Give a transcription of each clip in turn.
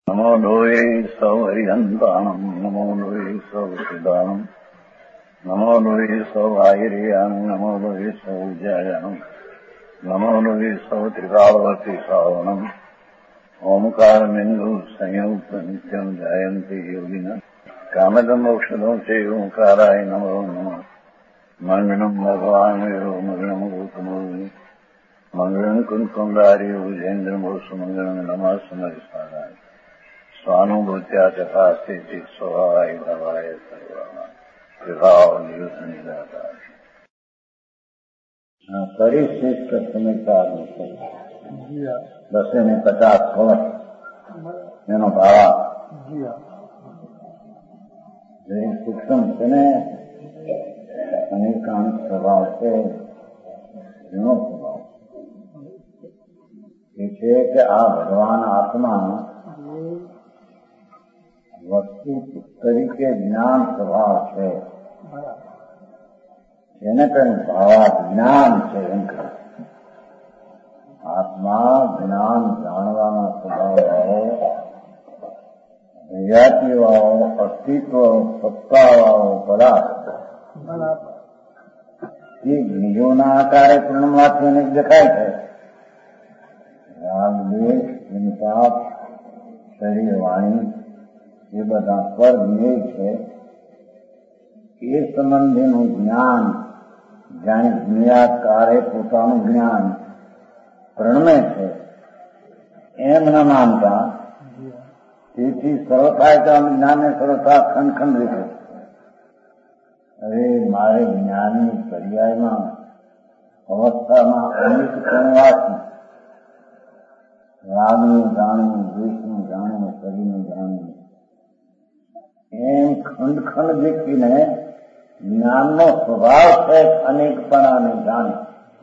નમો લોહે સૌહરિહંતાણમ નમો લોહે સૌસિદાનમ નમો લોહે સૌઆયર્યાણમ નમો લોહે સૌજયાણમ નમો લોહે સૌત્રિકાળવતી શ્રાવણમ ઓમકારમિંદુ સંયુક્ત નિત્યમ જાયંતી યોગિના કામદમોક્ષદો છે ઓંકારાય નમો નમઃ મંગળમ ભગવાન મંગળમ ગૌતમોની મંગળમ કુંકુંડારી વિજેન્દ્રમોષ મંગળમ નમઃ સમરિસ્વારાય સ્વાનુભૂત્યા ચકાસ્તે સ્વભાવાય ભવાય સર્વા વિભાવ નિયુસનિદાતા પરિશિષ્ટ સમીક્ષાનું છે 250 વર્ષ એનો ભાવ સૂક્ષ્મ છે ને અનેકાંત સ્વભાવ છે એનો સ્વભાવ એ છે કે આ ભગવાન આત્મા વસ્તુ તરીકે જ્ઞાન સ્વભાવ છે જેને કઈ ભાવાત જ્ઞાન છે એમ કહે આત્મા જ્ઞાન જાણવાનો સ્વભાવ વાળો વિજાતિ વાળો અસ્તિત્વ સત્તાવાળો પદાર્થ એ બીજોના આકારે પૂર્ણમાંથી અનેક દેખાય છે રાગ દ્વેષ હિંસા શરીર વાણી એ બધા પર નિર્ણય છે એ સંબંધીનું જ્ઞાન જાણે નિરાકારે પોતાનું જ્ઞાન પ્રણમે છે એમ ન માનતા તેથી સરળતા જ્ઞાનને સરળતા ખંડ રીતે હવે મારે જ્ઞાનની પર્યાયમાં અવસ્થામાં અનેક કણવાસી રાગનું જાણવું દ્વેષનું જાણવું શરીરનું જાણવું એમ ખંડ વ્યક્તિને જ્ઞાનનો સ્વભાવ છે અનેકપણાને જાણે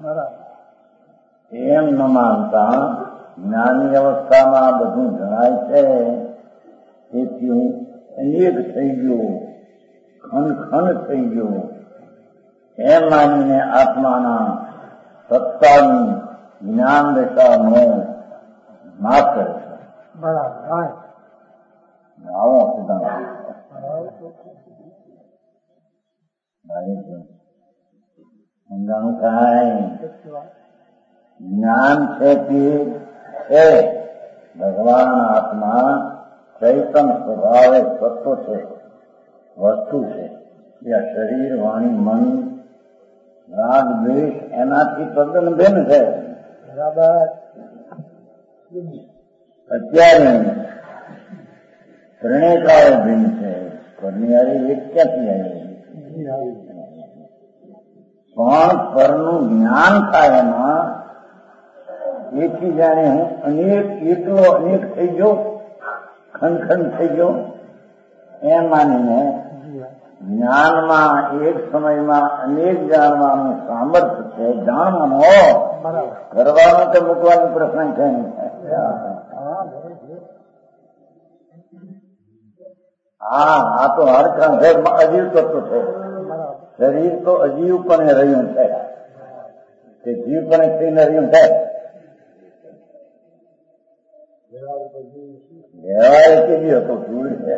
એમ ન માનતા જ્ઞાનની અવસ્થામાં બધું જણાય છે તેથી હું અનેક થઈ ગયો ખંડ થઈ ગયો એમ માનીને આત્માના સત્તાનું જ્ઞાન દશાનો નાશ કરે છે. બરાબર આવો સિદ્ધાંત સમજાણું થાય. જ્ઞાન છે તે છે ભગવાન આત્મા ચૈતન સ્વભાવે સત્વ છે, વસ્તુ છે. આ શરીર વાણી મન રાગ દ્વેષ એનાથી તદ્દન ભિન્ન છે. બરાબર. અત્યારે ત્રણેકાળે ભિન્ન છે. પરનિયારી એક ક્યાંથી આવી પણ પરનું જ્ઞાન થાય એમાં એથી જાણે હું એકલો અનેક થઈ ગયો ખંડ થઈ ગયો એમ માનીને જ્ઞાનમાં એક સમયમાં અનેક જાણવાનું સામર્થ્ય છે. જાણવાનું કરવાનો તો મૂકવાનો પ્રશ્ન છે નહીં. આ તો હર કંઠેરમાં અજીવ તત્વ છે. શરીર તો અજીવપણે રહ્યું છે તે જીવપણે થઈને રહ્યું છે. વ્યવહાર કેવી હતો ધૂળ છે.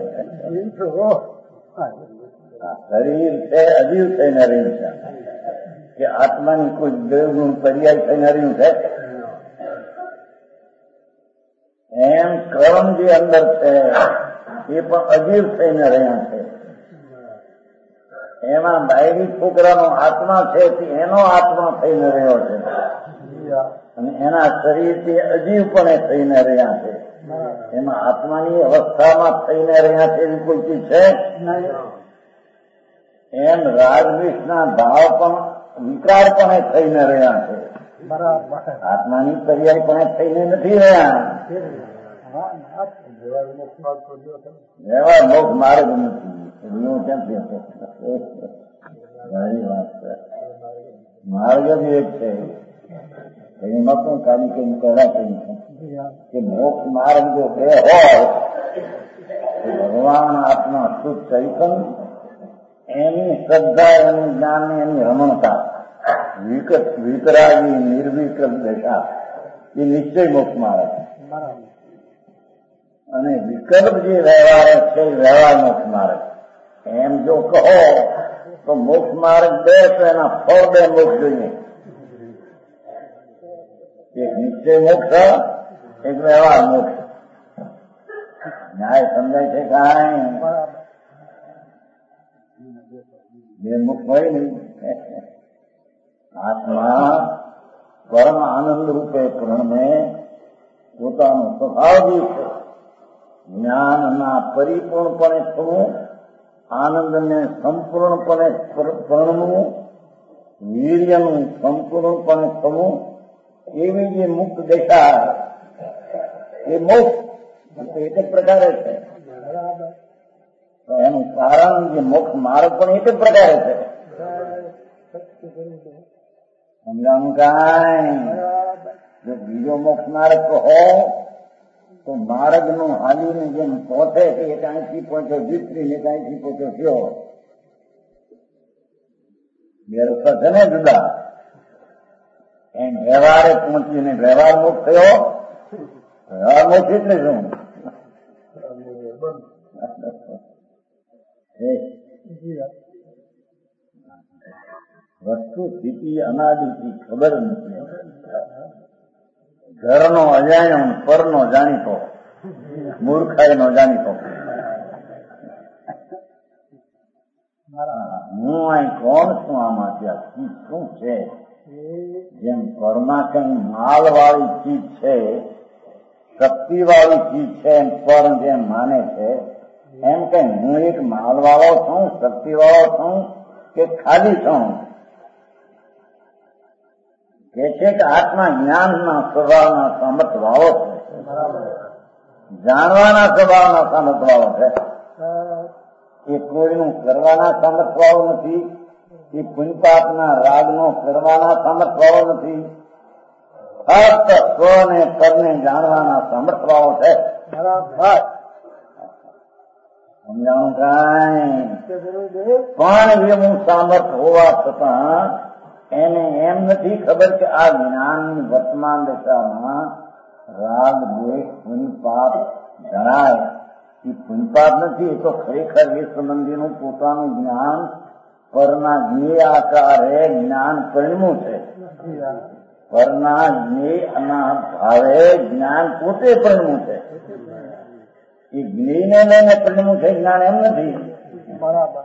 શરીર છે અજીવ થઈને રહ્યું છે કે આત્માની કોઈ દેવગુણ પર્યાય થઈને રહ્યું છે. એમ કર્મ જે અંદર છે એ પણ અજીવ થઈને રહ્યા છે. એમાં બાયરી છોકરાનો આત્મા છે એનો આત્મા થઈને રહ્યો છે અને એના શરીરથી અજીવપણે થઈને રહ્યા છે. એમાં આત્માની અવસ્થામાં થઈને રહ્યા છે એવી કોઈ ચીજ છે. એમ રાગદ્વેષના ભાવ પણ વિકારપણે થઈને રહ્યા છે. આત્માની પર્યાયપણે થઈને નથી રહ્યા. વ્યવહાર મોક્ષ માર્ગ નથી. ક્યાંથી હતો? વાત છે. માર્ગ જ એક છે. એમાં પણ કાઢી કઈ કહેવા કહ્યું કે મોક્ષ માર્ગ જો બે હોય તો ભગવાન આત્મા શુદ્ધ ચૈતન એની શ્રદ્ધા એનું જ્ઞાન એની રમણતા વિતરાગી નિર્વિકલ્પ દશા એ નિશ્ચય મોક્ષ માર્ગ. અને વિકલ્પ જે વ્યવહાર છે વ્યવહાર મોક્ષ માર્ગ. એમ જો કહો તો મોક્ષ માર્ગ બે તો એના ફળ બે મોક્ષ જોઈએ. એક નિશ્ચય મોક્ષ, એક વ્યવહાર મોક્ષ. ન્યાય સમજાય છે કાંઈ? બે મુખ હોય નહીં. આત્મા પરમ આનંદ રૂપે પૂર્ણને પોતાનો સ્વભાવ જે છે જ્ઞાનના પરિપૂર્ણપણે થવું, આનંદને સંપૂર્ણપણે પરણવું, વીર્યનું સંપૂર્ણપણે થવું, એવી જે મુક્ત દશા એ મોક્ષ એક જ પ્રકારે છે. તો એનું કારણ જે મોક્ષ માર્ગ પણ એક જ પ્રકારે છે. સમજાણું કાંઈ? જો બીજો મોક્ષ માર્ગ કહો તો માર્ગ નું હાલીને જેમ પહોંચે કે એક અહીંથી પહોંચ્યો જીતરી, એક અહીંથી પહોંચ્યો થયો, બે રસ્તા છે ને જુદા. એમ વ્યવહારે પહોંચીને વ્યવહાર મોક્ષ થયો. વ્યવહાર મોક્ષ એટલે શું? વસ્તુ સ્થિતિ અનાદિથી ખબર નથી. ઘરનો અજાણ્યો, પરનો જાણીતો, મૂર્ખાઈનો જાણીતો. હું અહીં કોણ છું? આમાં ત્યાં ચીજ શું છે? જેમ પરમાં કઈ માલ વાળી ચીજ છે, શક્તિ વાળી ચીજ છે, એમ પર જેમ માને છે, એમ કે હું એક માલ વાળો છું, શક્તિ વાળો છું કે ખાલી છું? કે છે કે આત્મા જ્ઞાનના સ્વભાવના સામર્થ વાળો છે, જાણવાના સ્વભાવના સામર્થ વાળો છે. એ કોઈનું કરવાના સામર્થ વાળો નથી, એ પુણ્યપાપના રાગનો કરવાના સામર્થ વાળો નથી, ફક્ત સ્વને પરને જાણવાના સામર્થ વાળો છે. સમજાણું કાંઈ? પણ એવું સામર્થ હોવા છતાં એને એમ નથી ખબર કે આ જ્ઞાનની વર્તમાન દશામાં રાગ, દ્વેષ, પુણ્યપાપ જણાય. એ પુણ્યપાપ નથી, એ તો ખરેખર એ સંબંધીનું પોતાનું જ્ઞાન પરના જ્ઞેય આકારે જ્ઞાન પરિણ્યું છે. પરના જ્ઞેયના ભાવે જ્ઞાન પોતે પરિણ્યું છે. એ જ્ઞેયને લઈને પરિણ્યું છે જ્ઞાન, એમ નથી. બરાબર.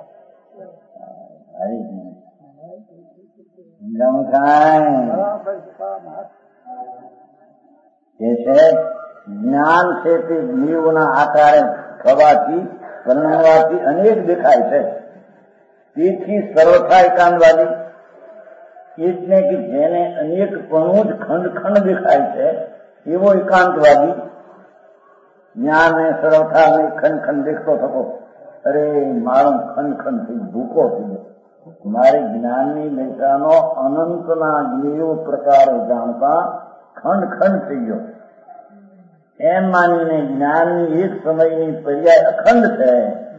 કે છે જ્ઞાન છે તે જ્ઞેયોના આકારે થવાથી, પરિણમવાથી અનેક દેખાય છે. તેથી સર્વથા એકાંતવાદી એટલે કે જેને અનેકપણું જ ખંડ ખંડ દેખાય છે એવો એકાંતવાદી જ્ઞાન ને સર્વથા ખંડ ખંડ દેખતો થતો. અરે મારો ખંડ ખંડ થી ભૂકો થઈ ગયો. મારે જ્ઞાનની દશાનો અનંતના જ્ઞેયો પ્રકારે જાણતા ખંડ ખંડ થઈ ગયો. એમ માનીને જ્ઞાનની એક સમયની પર્યાય અખંડ છે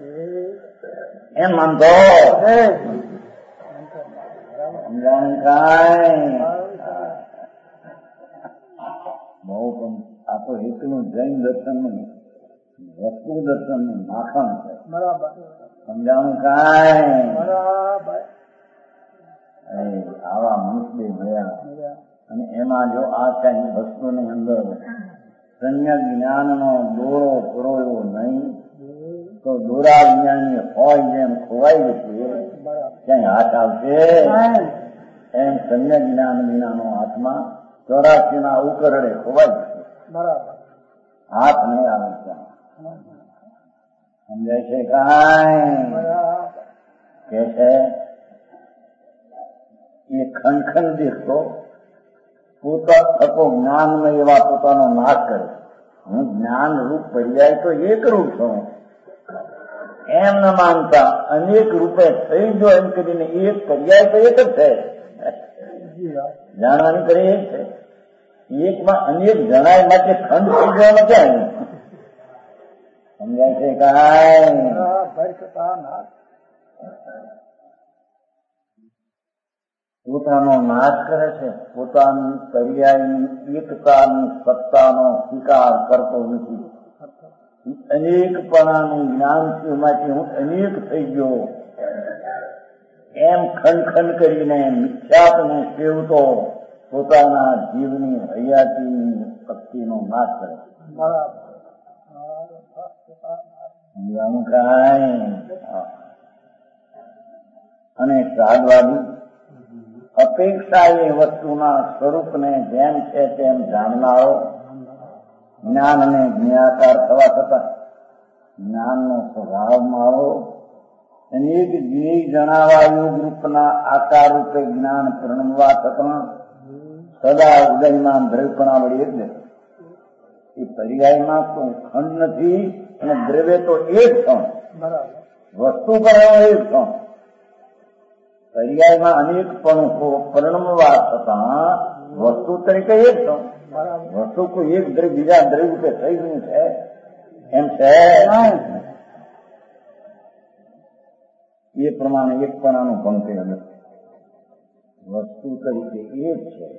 એમ માનતો. બહુ પણ આ તો એકનું જૈન દર્શનનું, વસ્તુ દર્શનનું માખણ છે. બરાબર. સમજાણું કાંઈ? બરાબર. આવા મનુષ્ય ગયા અને એમાં જો આ કઈ વસ્તુની અંદર સંયક જ્ઞાનનો દોરો પરોયો નહીં તો દોરા જ્ઞાની હોય જેમ ખોવાઈ જશે, ક્યાંય હાથ આવશે? એમ સંયક જ્ઞાન વિનાનો આત્મા 84 ઉકરડે ખોવાઈ જશે. બરાબર. હાથ નહીં આવે ત્યાં. સમજાય છે કાંઈ? કે છે એ ખંડ દેખતો પોતા થતો જ્ઞાનમાં એવા પોતાનો નાશ કરે. હું જ્ઞાન રૂપ પર્યાય તો એક રૂપ છું એમ ન માનતા અનેક રૂપે થઈ જો એમ કરીને એક પર્યાય તો એક જ છે. જાણવાની કરી એક છે. એકમાં અનેક જણાય માટે ખંડ થઈ જવામાં ક્યાં? સમજાય છે કાંઈ? પોતાનો નાશ કરે છે, પોતાની પર્યાયની એકતાની સત્તાનો સ્વીકાર કરતો નથી. અનેકપણાનું જ્ઞાન થયું માટે હું અનેક થઈ ગયો એમ ખંડ કરીને મિથ્યાપને સેવતો પોતાના જીવની હયાતીની શક્તિનો નાશ કરે. અને શ્રાદ્ધવાદી અપેક્ષા એ વસ્તુના સ્વરૂપને જેમ છે તેમ જાણનારો, જ્ઞાન અને જ્ઞાકાર થવા છતાં જ્ઞાનનો સ્વભાવ મારો અનેક જ્ઞેય જણાવા યોગ રૂપના આકાર રૂપે જ્ઞાન પ્રણમવા છતાં સદા ઉદયમાન દ્રવ્યપણા વળી એટલે એ પર્યાયમાં તો ખંડ નથી અને દ્રવ્ય તો એક ક્ષણ, વસ્તુ પર એક ક્ષણ, પર્યાયમાં અનેક પણ પરિણમવા છતાં વસ્તુ તરીકે એક ક્ષણ. વસ્તુ કોઈ એક દ્રવ્ય બીજા દ્રવ્ય રૂપે થઈ ગયું છે એમ છે એ પ્રમાણે એકપણાનું ભંગ થયું નથી. વસ્તુ તરીકે એક છે,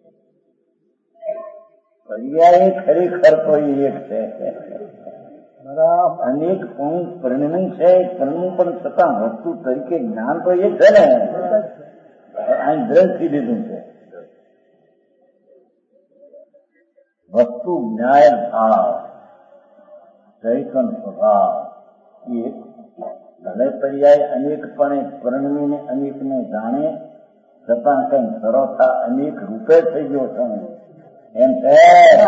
પર્યાય ખરેખર તો એક છે. અનેક પરિણમી છે, પરિણમું પણ છતાં વસ્તુ તરીકે જ્ઞાન તો એક છે ને. અહીં દ્રષ્ટિ દીધું છે વસ્તુ જ્ઞાય ભાવ ચૈતન સ્વભાવ એક ભલે પર્યાય અનેકપણે પરિણમીને અનેકને જાણે છતાં કઈ સરોથા અનેક રૂપે થઈ ગયો છે એમ છે.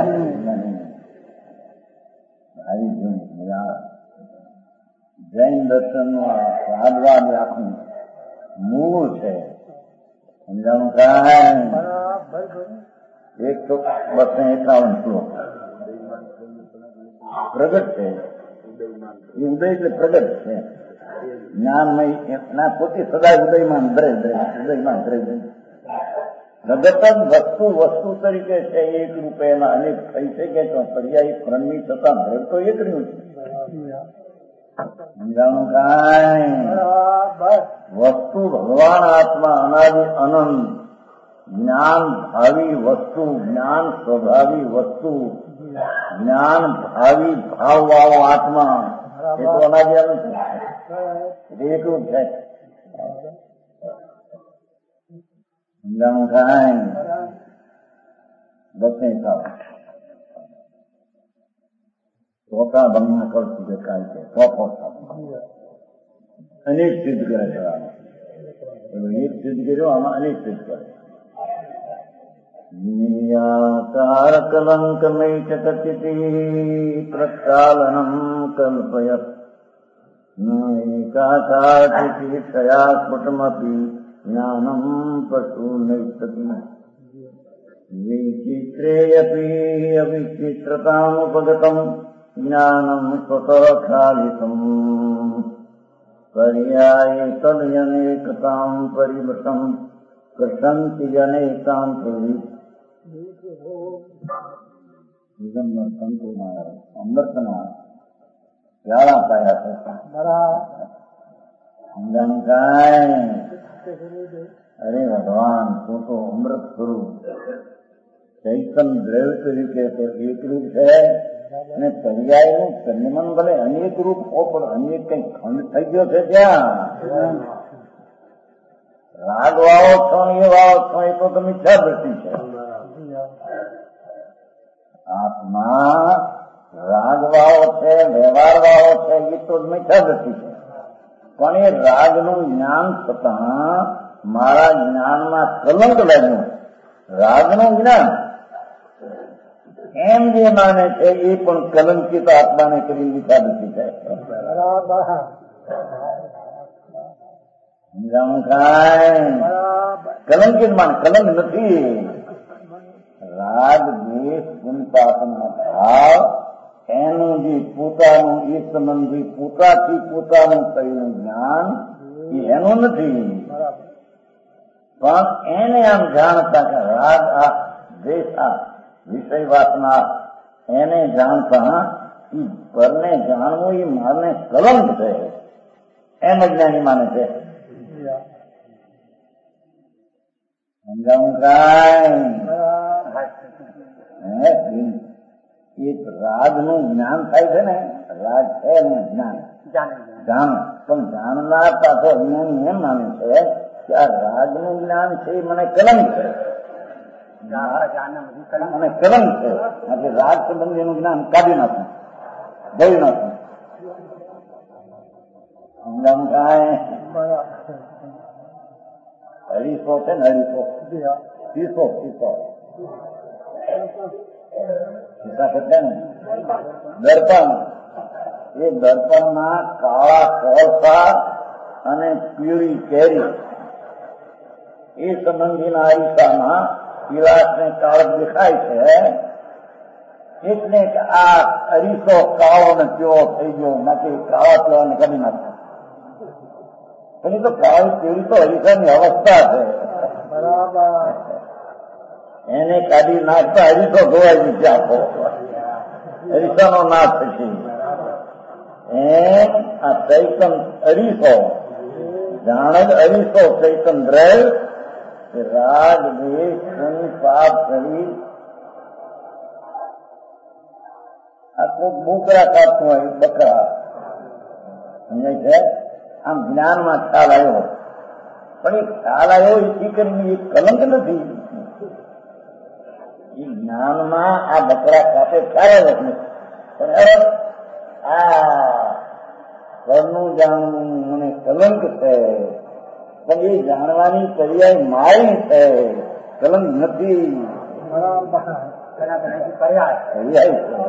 જૈન દર્શનનું શ્રાદ્ધવાદ આખું મૂળ છે. સમજાણું કાંઈ એક તો 251 શ્લોક પ્રગટ છે. એ ઉદય એટલે પ્રગટ છે. જ્ઞાનમય ના પોતે સદા ઉદયમાન ઉદયમાન પ્રગટ જ વસ્તુ તરીકે છે. એક રૂપે એમાં અનેક થઈ શકે તો પર્યાય પ્રણમી થતા દ્રવ્ય તો એક રહ્યું છે. સમજાણું કાંઈ વસ્તુ ભગવાન આત્મા અનાદિ અનંત, જ્ઞાન ભાવી વસ્તુ, જ્ઞાન સ્વભાવી વસ્તુ, જ્ઞાન ભાવી ભાવ વાળો આત્મા એ તો અનાદિ અનંત એકરૂપ છે. સમજાણું કાંઈ બસ થાવ ચોથા ભંગના કળ સુધી કાંઈ છે. ચોથો અનેક સિદ્ધ કરે છે. એક સિદ્ધ કર્યો આમાં અનેક સિદ્ધ કરે. નિયાકાર કલંકમય ચકચિતિ પ્રક્ષાલનમ કલ્પયત એકાથાયા સ્ફુટમપી જ્ઞાનમ પશુ નૈષ્ઠતિ વિચિત્રેયપી અવિચિત્રતામુપગતમ જ્ઞાનમ સ્વતઃખાલિતમ પર્યાય તદયનેકતામ પરિવૃતમ પ્રસંતિ અનેકામ પ્રવૃત્તિ સંતોના અમૃતના પ્યાળા પાયા છે. અરે ભગવાન તું તો અમૃત સ્વરૂપ ચૈતન દ્રવ્ય તરીકે તો એકરૂપ છે અને પર્યાયનું સંયમન ભલે અનેક રૂપ હો પણ અનેક કઈ ખંડ થઈ ગયો છે. ત્યાં રાગ વાવો છો એ વાવો છો એ તો મિથ્યા દ્રષ્ટિ છે. આત્મા રાગ વાવો છે, વ્યવહાર વાવો છે એ તો મિથ્યા દ્રષ્ટિ છે. પણ એ રાગનું જ્ઞાન થતાં મારા જ્ઞાનમાં કલંક લાગ્યું. રાગનું જ્ઞાન એમ જે માને છે એ પણ કલંકિત આત્માને કરી મિથ્યા દ્રષ્ટિ છે. કલંકિત માન કલંક નથી. રાગ દ્વેષ પુનપાપના ભાવ એનું જે પોતાનું એ સંબંધી પોતાથી પોતાનું થયેલું જ્ઞાન એ એનું નથી. પણ એને આમ જાણતા કે રાગ આ દ્વેષ આ વિષય વાસના એને જાણતા એ પરને જાણવું એ મારને કલંક છે એમ અજ્ઞાની માને છે. સમજાવું કાંઈ એક રાગ નું જ્ઞાન થાય છે ને, રાગ છે ને જ્ઞાન જાણ, પણ જાણનાર પાછો જ્ઞાની એમ માને છે કે આ રાગનું જ્ઞાન છે એ મને કલંક છે, મને કલંક છે, એટલે રાગ સંબંધીનું જ્ઞાન કાઢી નાખું, ધોઈ નાખું. સમજાવું કાંઈ? અઢીસો છે ને, અઢીસો સીસો દર્પણ, એ દર્પણમાં કાળા કોલસા અને પીળી કેરી એ સંબંધીના અરીસામાં પીળાશ ને કાળક દેખાય છે, એટલે આ અરીસો કાળો ને પીળો થઈ ગયો, માટે કાળા પીળાને કાઢી નાખે. એની તો કાળી પીળી તો અરીસાની અવસ્થા છે, એને કાઢી નાખતા અરીસો ધોવાઈ દીધી, આખો અરીસાનો નાશ થશે. એમ આ ચૈતન અરીસો, જાણ જ અરીસો ચૈતન દ્રવ, રાગ દ્વેષ પાપ કરી આટલું બોકરા કાપતું હોય, બકરા સમજાય છે. આમ જ્ઞાનમાં ખ્યાલ આવ્યો, પણ એ ખ્યાલ આવ્યો એથી કરીને એ કલંક નથી. એ જ્ઞાનમાં આ બકરા કાપે ખ્યાલ નથી, પણ આ ઘરનું જાણવું મને કલંક છે, પણ એ જાણવાની પર્યાય મારી છે, કલંક નથી. પર્યાય છે.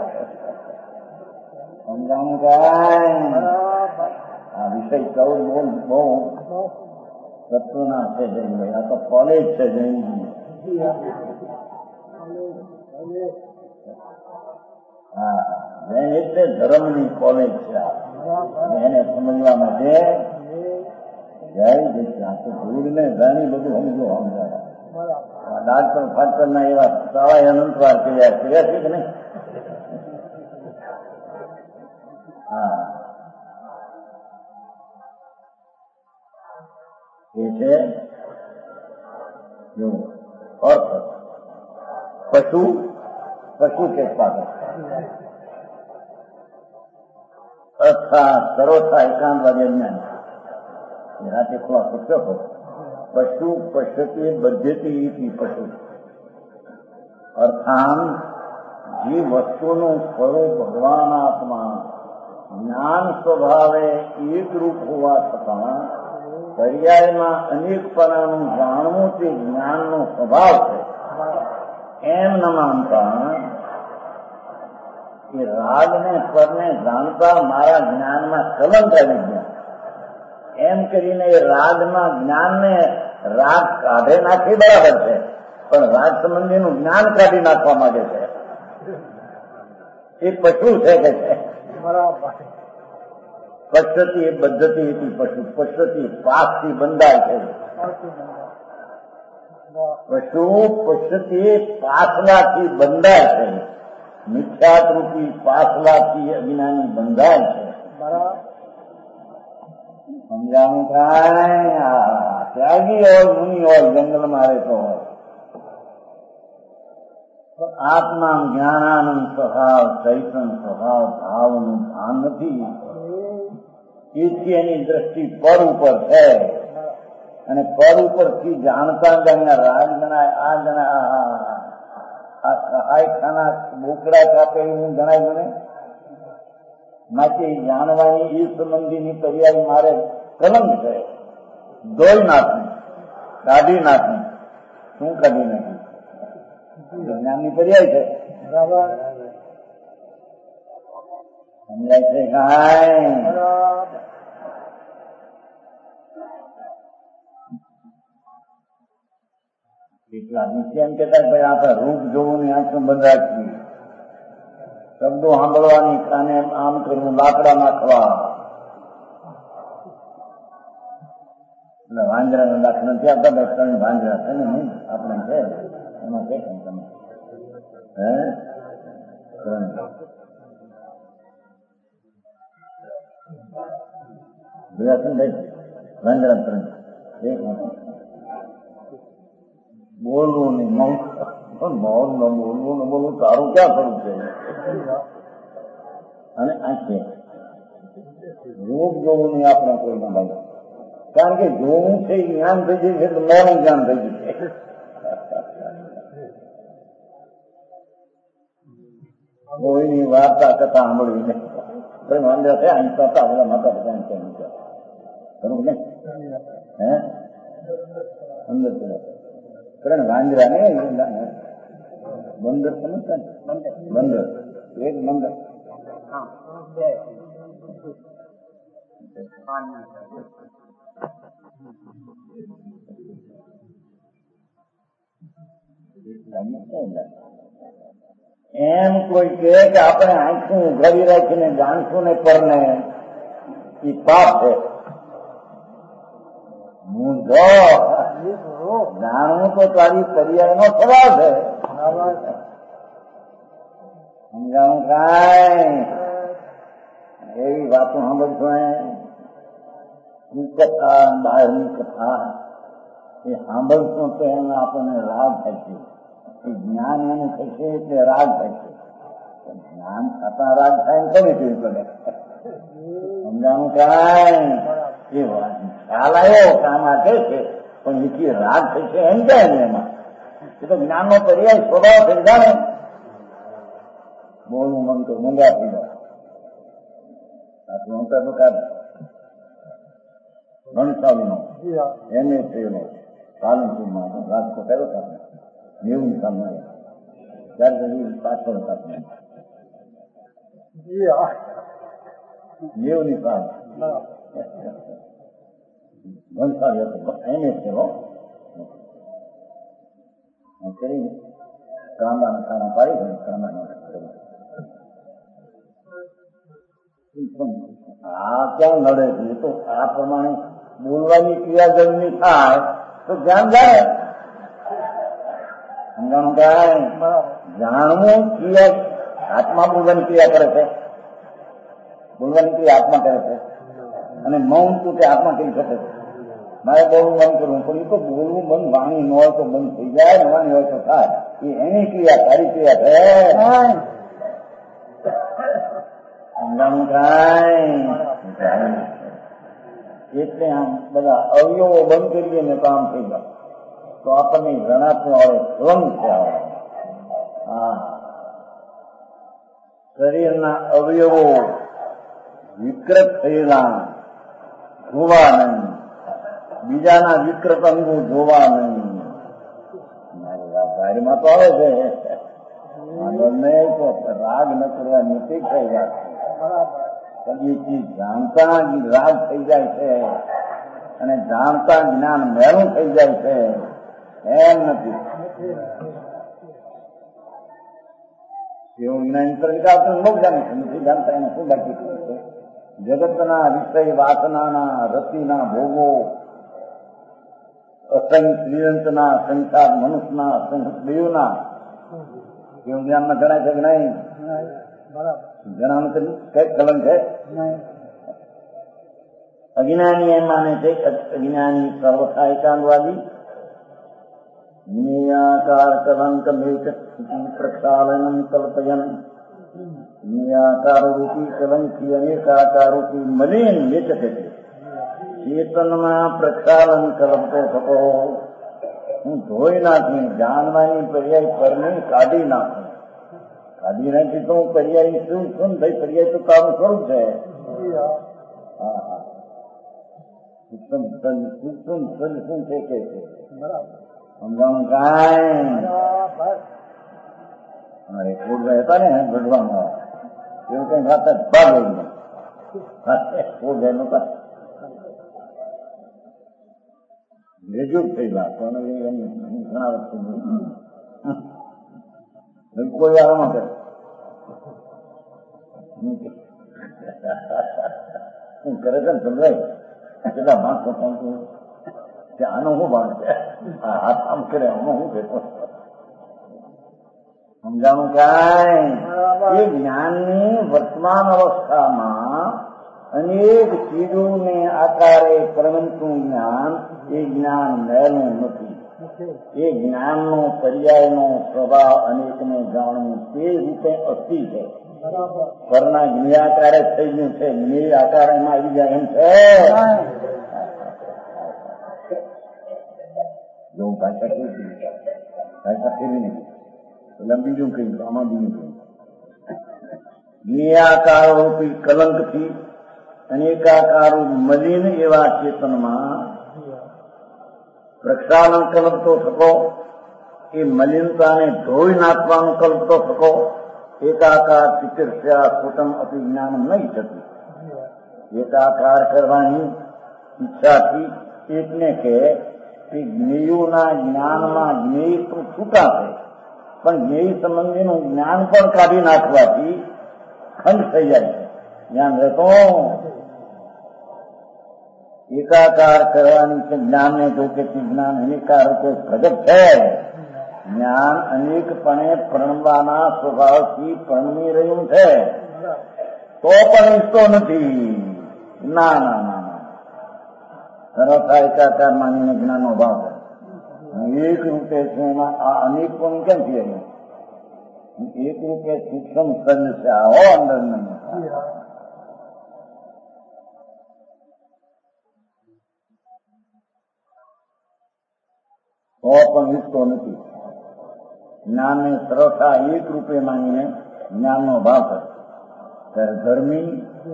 સમજાવું કાંઈ? આ વિષય 14 બહુ તત્વના છે જૈનભાઈ, આ તો કોલેજ છે જૈનજી. હા, જૈન એટલે ધર્મની કોલેજ છે. એને સમજવા માટે જાય છે. આ તો ધૂળ ને ઘણી બધું સમજાય. ડાક્ટર ફાક્ટર ના એવા સાળા અનંતવાર કર્યા છે કે નહીં? હા, એ છે અર્થ. પશુ કે પાત્ર અર્થાત સર્વથા એકાંત વાગે જ્ઞાન રાતે ખુલાસો થયો. પશુ પશ્યતિ બધ્યતિ પશુ, અર્થાન જે વસ્તુનું સ્વરૂપ ભગવાન આત્મા જ્ઞાન સ્વભાવે એકરૂપ હોવા છતાં પર્યાયમાં અનેકપણાનું જાણવું તે જ્ઞાનનો સ્વભાવ છે, એમ ન માનતા કે રાગને પરને જાણતા મારા જ્ઞાનમાં કલંક આવી ગયા, એમ કરીને એ રાગના જ્ઞાનને રાગ કાઢે નાખી બરાબર છે, પણ રાગ સંબંધીનું જ્ઞાન કાઢી નાખવા માંગે છે. એ પશુ છે કે છે. પશ્યતિ એ પદ્ધતિ પશુ, પશ્યતિ પાકથી બંધાય છે. પશુ પશ્યતિ પાછલાથી બંધાય છે, મિથ્યાત રૂપી પાછલાથી અજ્ઞાની બંધાય છે. સમજાવું કાંઈ? ત્યાગી હોય, મુનિ હોય, જંગલમાં રહેતો હોય, આત્મા જ્ઞાનાનંદ સ્વભાવ, ચૈતન સ્વભાવ, ભાવનું ભાન નથી. એથી એની દ્રષ્ટિ પર ઉપર છે, અને પર ઉપરથી જાણતા જાણ્યા રાગ ગણાય, આ ગણાય, આ સહાયખાના બોકડા કાપે એવું ગણાય મને. માટે જાણવાની એ સંબંધીની પર્યાય મારે કલંક છે, ધોઈ નાખું, કાઢી નાખું. શું કાઢી નાખ્યું? જ્ઞાનની પર્યાય છે. બરાબર સમજાય છે કાંઈ? એટલા નીચે એમ કેતા ભાઈ આપણે રૂપ જોવું ને આંખનું બંધ રાખવી, શબ્દો સાંભળવાની, કાને આમ કરવું, લાકડા નાખવા. એટલે વાંજરાના દાખલા નથી આપતા ભાઈ, ત્રણ વાંજરા છે ને નહીં આપણે છે એમાં છે તમે હે ત્રણ ભેગા છે ભાઈ, વાંજરા ત્રણ. એક બોલવું નહીં, મૌન ન બોલવું, તારું ક્યાં કરવું છે? અને આંખે રૂપ જોવું નહીં આપણે કોઈના ભાઈ, કારણ કે જોવું છે જ્ઞાન થઈ જાય છે તો મેળું જ્ઞાન થઈ જશે. કોઈની વાર્તા કથા સાંભળવી નહીં, કોઈ વાંધા થયા અહીં કરતા બધા માતા પિતા કેમ ખરું ને? હે અંદર ત્રણ વાંદરા ને બંદર સમજતા ને, બંદર એક બંદર એમ કોઈ કહે કે આપણે આંખું ઉઘાડી રાખીને જાણશું ને પરને એ પાપ છે. મૂંઝો જાણવું તો તારી પર્યાય નો સ્વભાવ છે. સમજાવું કાંઈ એવી વાતો સાંભળશો કથા બહારની કથા એ સાંભળશો તો એને આપણને રાગ થશે, એ જ્ઞાન એનું થશે એટલે રાગ થશે. જ્ઞાન થતા રાગ થાય કરી કેવી પડે. સમજાવું કાંઈ એ ખ્યાલ આવ્યો કામ માટે છે પણ એથી રાગ થશે એમ જાય ને એમાં એ તો જ્ઞાનનો પર્યાય સ્વભાવ થઈ જાય. બોલવું મન તો મંગા થઈ જાય. સાચું અંતર પ્રકાર રણસાલીનો એને થયેલો પાલનપુરમાં રાજકોટ આવ્યો હતા 90 સાલમાં, ત્યારે સુધી પાછળ હતા 90 સાલ રણસાલી હતો એને થયેલો કરી કાંદાના ખાના પાડી ગયો. કાંદાના આ ક્યાં નડે છે? તો આ પ્રમાણે બોલવાની ક્રિયા જન્મી થાય તો ધ્યાન જાય. સમજાણું કાંઈ? જાણવું ક્રિયા આત્મા બોલવાની ક્રિયા કરે છે, બોલવાની ક્રિયા આત્મા કરે છે અને મૌન તું તે આત્મા કરી શકે છે. મારે બોલવું બંધ કરવું પણ એ તો બોલવું બંધ, વાણી ન હોય તો બંધ થઈ જાય, વાણી હોય તો થાય. એ એની ક્રિયા સારી ક્રિયા છે. સમજાણું કાંઈ? એટલે આમ બધા અવયવો બંધ કરીએ ને તો આમ થઈ જાય તો આપણને જણાતું આવે રંગ છે. હા, શરીરના અવયવો વિકૃત થયેલા જોવા નહીં, બીજાના વિકૃત અંગો જોવા નહીં. ગાડીમાં તો આવે છે રાગ ન કરવા નીતિ થઈ જાય છે. જાણતા રાગ થઈ જાય છે અને જાણતા જ્ઞાન મેળું થઈ જાય છે એમ નથી. એવું જ્ઞાન નિકાલતું બહુ જાણે છે, નથી જાણતા એને શું બાકી છે? જગતના વિષય વાસનાના રતિના ભોગો, અસંખ્ય શ્રીયંતના સંસાર મનુષ્યના અસંખ્ય દેવના એવું જ્ઞાનમાં જણાય છે કે નહીં? જણાવવાનું કઈ કલંક છે? અજ્ઞાની એમ માને છે કે અજ્ઞાની સર્વથા એકાંતવાદી નિયાકાર કલંક પ્રક્ષાલનમ કલ્પયન નિયાકાર રૂપી કલંકી અનેકાકાર રૂપી મલિન વેચકે છે. ચેતનમાં પ્રક્ષાલન કલંકો થતો હું ધોઈ નાખી જાણવાની પર્યાય પરને કાઢી નાખું. કાઢી નાખી તો હું પર્યાય શું શું ભાઈ પર્યાય તો કામ કરું છે. હા હા, શું છે કે સમજાવું કાંઈ? અમારે ફૂડભાઈ હતા ને ગઢવામાં એવું કઈ વાત ભાગ ફૂડભાઈ નતા ગ્રેજ્યુએટ થઈ ગયા ઘણા વર્ષ કોઈ આમાં કરે કરે છે ને સમજાય કેટલા માણસો કે આનો શું ભાગ છે, હાથ આમ કરે આમાં શું કહેતો. સમજાવું કાંઈ? એ જ્ઞાનની વર્તમાન અવસ્થામાં અનેક ચીજોને આકારે પરંતુ જ્ઞાન એ જ્ઞાન મેલું નથી. એ જ્ઞાનનો પર્યાયનો સ્વભાવ અનેકને જાણવું તે રૂપે અસ્થિ છે. પરના જ્ઞેયાકારે થઈ ગયું છે, જ્ઞેય આકાર એમાં આવી જાય એમ છે. જો ભાષા કેવી ભાષા કેવી નહીં એટલે બીજું કહ્યું, આમાં બીજું કહ્યું. જ્ઞેયાકાર રૂપી કલંકથી અનેકાકારો મલિન એવા ચેતનમાં પ્રક્ષાલન કલ્પતો થકો, એ મલિનતાને ધોઈ નાખવાનું કલ્પતો થકો. એકાકાર ચિકિત્સા કુટુંબ અતિ જ્ઞાન નહીં થતું. એકાકાર કરવાની ઈચ્છાથી એકને કે જ્ઞેયોના જ્ઞાનમાં જ્ઞેય તો છૂટાશે, પણ જ્ઞેય સંબંધીનું જ્ઞાન પણ કાઢી નાખવાથી ખંડ થઈ જાય છે. જ્ઞાન રહેતો એકાકાર કરવાની છે. જ્ઞાનને જો કે જ્ઞાન અનેકાર રૂપે પ્રગટ છે. જ્ઞાન અનેકપણે પ્રણવાના સ્વભાવથી પ્રણવી રહ્યું છે, તો પણ ઈચ્છતો નથી. ના ના ના ના, સરળતા એકાકાર માનીને જ્ઞાનનો ભાવ છે. એક રૂપે છે એમાં આ અનેક પણ કેમ થઈ રહ્યું? એક રૂપે સૂક્ષ્મ સજ છે, આવો અંદર નહીં. તો પણ ઈચ્છતો નથી. જ્ઞાનને સરળતા એક રૂપે માનીને જ્ઞાનનો ભાવ કરે. ત્યારે ધર્મી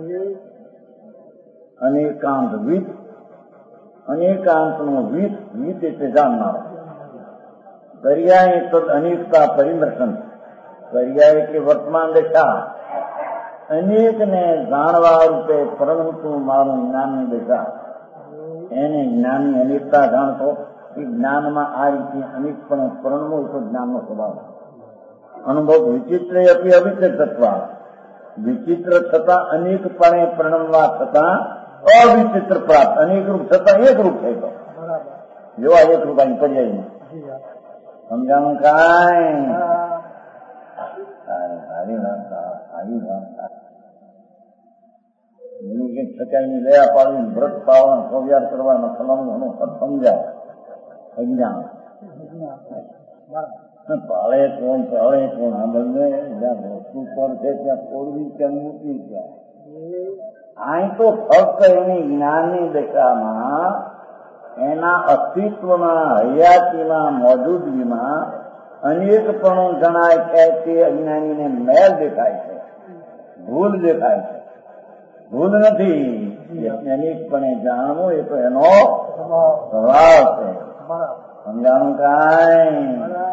અનેકાંત વિત, અનેકાંતનો વિત, વિત એટલે જાણનારો. પર્યાય તદ અનેકતા પરિમર્શન, પર્યાય એટલે વર્તમાન દશા, અનેકને જાણવા રૂપે પરમતું મારું જ્ઞાનની દશા. એને જ્ઞાનની અનેકતા જાણતો, એ જ્ઞાનમાં આ રીતે અનેકપણે પરણવો તો જ્ઞાનનો સ્વભાવ. અનુભવ વિચિત્ર અપી અવિચિત્રત્વ, વિચિત્ર થતા અનેકપણે પ્રણમવા થતા અવિચિત્ર પ્રાપ્ત, અનેક રૂપ છતાં એક રૂપ થઈ તો જોવા એક રૂપાની પર્યાય સમજાણું કાંઈ સારી વાત છકાઈની દયા પાડવી, વ્રત પાવન સૌવ્યાર કરવાનો ફલાણું સમજાય. અજ્ઞાન પાળે કોણ ચાળે કોણ આ બંને જ્યાં વસ્તુ પર છે ત્યાં છોડવી ત્યાં મૂકી ત્યાં. અહીં તો ફક્ત એની જ્ઞાનની દશામાં એના અસ્તિત્વમાં હયાતીમાં મોજૂદગીમાં અનેકપણું જણાય છે. તે અજ્ઞાનીને મેલ દેખાય છે, ભૂલ દેખાય છે. ભૂલ નથી, અનેકપણે જાણવું એ તો એનો સ્વભાવ છે. સમજાણું કાંઈ?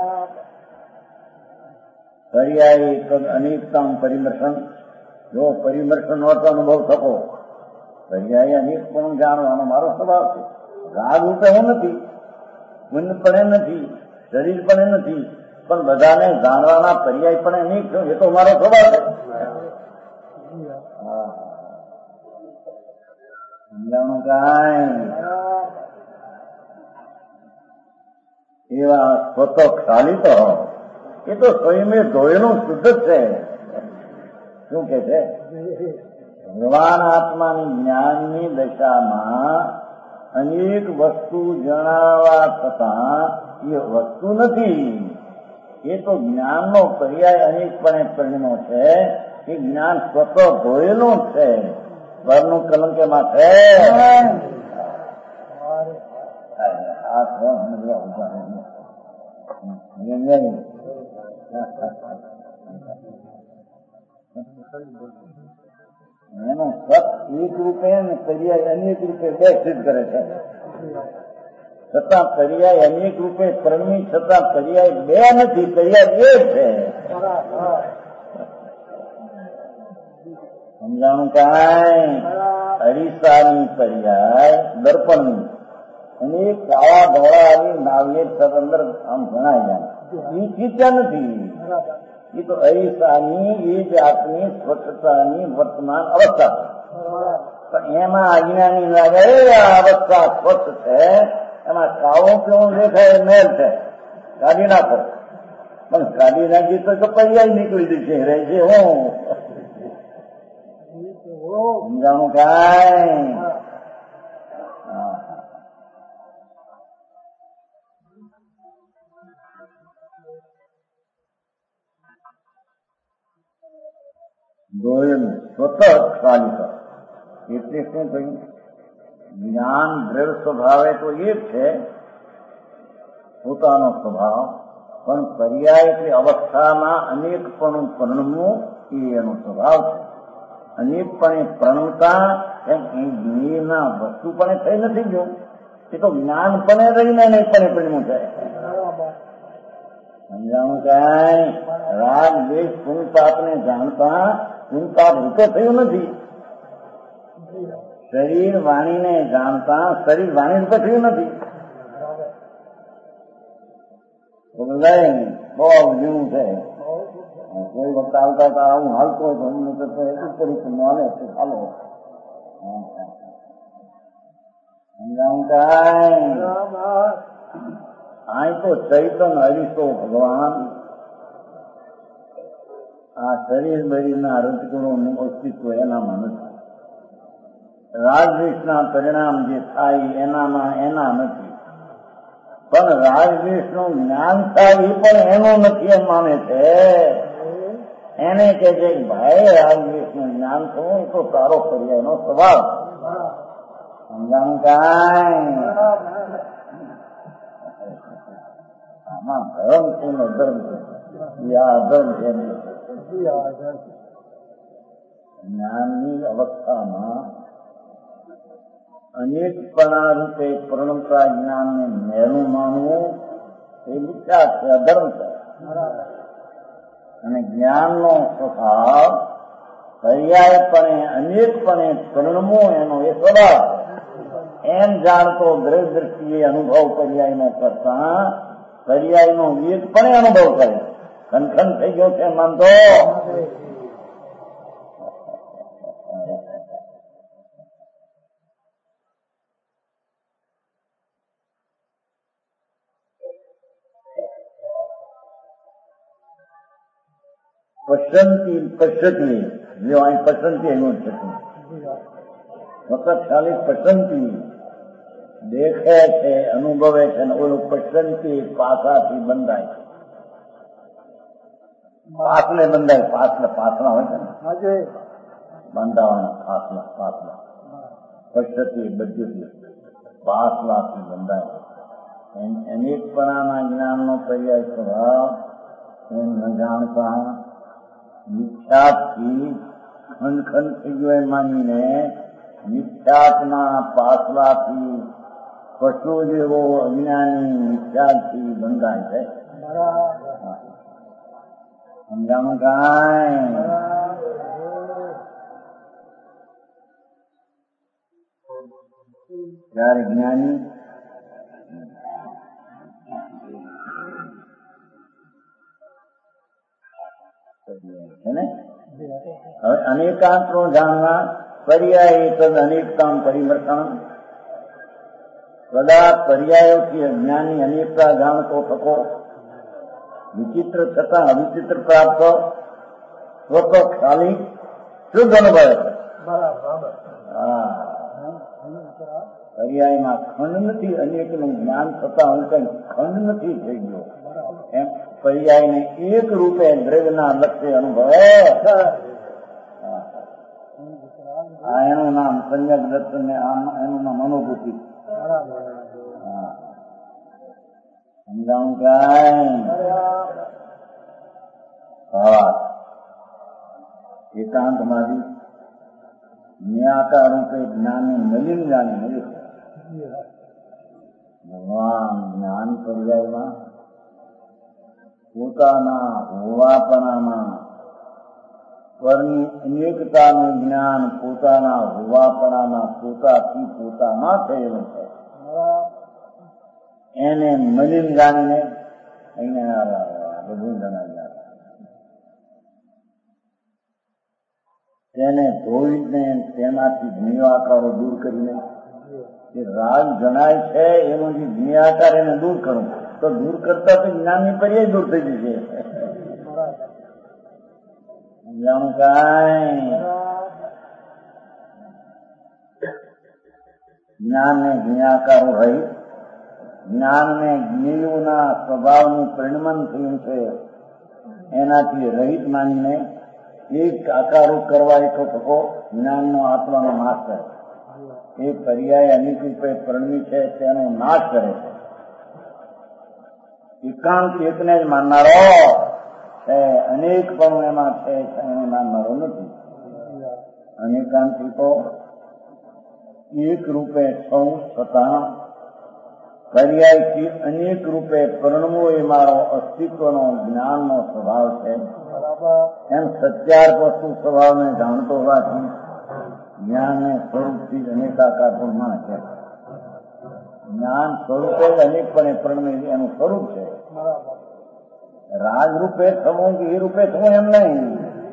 પર્યાય અનેકતા પરિમર્શન, જો પરિમર્શન હોતો અનુભવ થતો. પર્યાય અનેકપણું જાણવાનો મારો સ્વભાવ છે. રાગ રૂપે હું નથી, મન પણ નથી, શરીર પણ નથી, પણ બધાને જાણવાના પર્યાય પણ અનેક છું, એ તો મારો સ્વભાવ છે. સમજાણું કાંઈ? એવા સ્વતો ખાલી તો એ તો સ્વયં ધોયેલું શુદ્ધ જ છે. શું કે છે? ભગવાન આત્માની જ્ઞાનની દશામાં અનેક વસ્તુ જણાવવા છતાં એ વસ્તુ નથી. એ તો જ્ઞાનનો પર્યાય અનેકપણે પરિણ્યો છે. એ જ્ઞાન સ્વત ધોયેલું છે, બરનું કલંક એમાં છે. એનો સત એક રૂપે ને પર્યાય અનેક રૂપે બે સિદ્ધ કરે છે. છતાં પર્યાય અનેક રૂપે પરમી છતાં પર્યાય બે નથી, પર્યાય એક છે. સમજાણું કાંઈ? અરીસાની પર્યાય દર્પણની અને એ કાળા ધોળાની નાવીએ અંદર આમ જણાય જાય. એ ચીચા નથી, એ તો અરીસાની એ જાતની સ્વચ્છતાની વર્તમાન અવસ્થા. પણ એમાં અજ્ઞાની લાગે આ અવસ્થા સ્વચ્છ છે, એમાં કાળું કેવું દેખાય મેલ છે, કાઢી નાખો. પણ કાઢી નાખી તો પર્યાય નીકળી જશે, રહે છે હું. સમજાણું કાંઈ? દ્વયમ સ્વતઃ ક્ષાલિત એટલે શું કહ્યું? જ્ઞાન દ્રઢ સ્વભાવે તો એક છે પોતાનો સ્વભાવ, પણ પર્યાય એટલે અવસ્થામાં અનેકપણું પરિણમવું એ એનો સ્વભાવ છે. અનેકપણે પ્રણવતા એમ એ જ્ઞેયના વસ્તુપણે થઈ નથી ગયું, એ તો જ્ઞાનપણે રહીને અનેકપણે પરિણમું છે. સમજાણું કાંઈ? રાગ દ્વેષ પુણ્ય પાપને જાણતા પુણ્ય પાપ રૂપે થયું નથી. શરીર વાણીને જાણતા શરીર વાણી રૂપે થયું નથી. બહુ જેવું છે. કોઈ વખત આવતા હતા હું હાલતો હોય તો એમને ઉપર માને છે ચાલો. સમજાવું કાંઈ? આ તો ચૈતન હરીશો ભગવાન આ શરીર બરીના રજગુણોનું અસ્તિત્વ એનામાં નથી. રાજદ્વેષના પરિણામ જે થાય એનામાં એના નથી. પણ રાજદ્વેષનું જ્ઞાન થાય એ પણ એનું નથી એમ માને છે. એને કે છે ભાઈ રાજદ્વેષનું જ્ઞાન થવું એ તો તારો પર્યાયનો સ્વભાવ. સમજાણું કાંઈ? આમાં ધર્મ છે ને ધર્મ છે, આ અધર્મ છે. જ્ઞાનની અવસ્થામાં અનેકપણા રૂપે પ્રણવતા જ્ઞાનને મેરું માનવું એ વિચાર છે, અધર્મ છે. અને જ્ઞાનનો સ્વભાવ પર્યાયપણે અનેકપણે પરિણમવું એનો એ સ્વભાવ છે. એમ જાણતો દ્રઢ દ્રષ્ટિએ અનુભવ પર્યાયનો કરતા પર્યાયનો વિવેકપણે અનુભવ કરે. ખનખન થઈ ગયો છે માનતો. પસંતી જો અહીં પસંતી એવું છે વખત ખાલી પસંતી દેખે છે અનુભવે છે ને ઓલું પસંતી પાસાથી બંધાય છે. પાસલે બંધાય પાસલા હોય છે ને બંધાવાના પાસલા પસંતી બધી પાસલાથી બંધાય. અનેકપણાના જ્ઞાનનો પર્યાય સ્વભાવ એમ ન જાણતા મિથ્યાથી ખંડ થઈ ગયો એમ માનીને મિથ્યાતના પાસલાથી પશુ જેવો અજ્ઞાની મિથ્યાથી બંધાય છે. સમજાણું કાંઈ? ત્યારે જ્ઞાની હવે અનેકાંતનો જાણવા પર્યાય તદ અનેકતામ પરિવર્તન કદાચ પર્યાયોથી અજ્ઞાની અનેકતા જાણતો થકો વિચિત્ર થતા અવિચિત્ર પ્રાપ્ત સ્વત ખાલી શુદ્ધ અનુભવે છે. પર્યાયમાં ખંડ નથી. અનેકનું જ્ઞાન થતા હું કઈ ખંડ નથી થઈ ગયો એમ પર્યાયને એક રૂપે દ્રવ્યના લક્ષ્ય અનુભવે. આ એનું નામ સંયક દર્શન ને એનું નામ અનુભૂતિ. સમજાવું કાંઈ? એકાંતમાંથી નિયાકાર રૂપે જ્ઞાનને મલિન જાણી મળ્યું. ભગવાન જ્ઞાન પર્યાયમાં પોતાના હોવાપણામાં પરની અનેકતાનું જ્ઞાન પોતાના હોવાપણાના પોતાથી પોતામાં થયેલું છે. એને મલિન જાણીને અહીંયા બધું જણાવ્યા. તેને ધોઈને તેનાથી જ્ઞેયાકારો દૂર કરીને જે રાગ જણાય છે એનો જે જ્ઞેયાકાર એને દૂર કરવું તો દૂર કરતા તો જ્ઞાનની પર્યાય દૂર થઈ જશે. સમજાણું કાંઈ? જ્ઞાનને જ્ઞેયાકારો હોય જ્ઞાનને જ્ઞેયોના સ્વભાવનું પરિણમન થયું છે એનાથી રહિત માનીને એક આકારરૂપ કરવા એટલો થકો જ્ઞાનનો આત્માનો નાશ કરે છે. એ પર્યાય અનેક રૂપે પરણવી છે તેનો નાશ કરે છે. એકાંત એકને જ માનનારો છે, અનેક પણ એમાં છે એને માનનારો નથી. અનેકાંતિ તો એક રૂપે સૌ છતાં પર્યાયથી અનેક રૂપે પરણવું એ મારો અસ્તિત્વનો જ્ઞાનનો સ્વભાવ છે. એમ સત્યાર્થ વસ્તુ સ્વભાવને જાણતો હોવાથી જ્ઞાનને સ્વરૂપથી જ અનેકાકાર પણ માને છે. જ્ઞાન સ્વરૂપે જ અનેકપણે પરણવે એનું સ્વરૂપ છે. રાજરૂપે થવું કે એ રૂપે થવું એમ નહીં,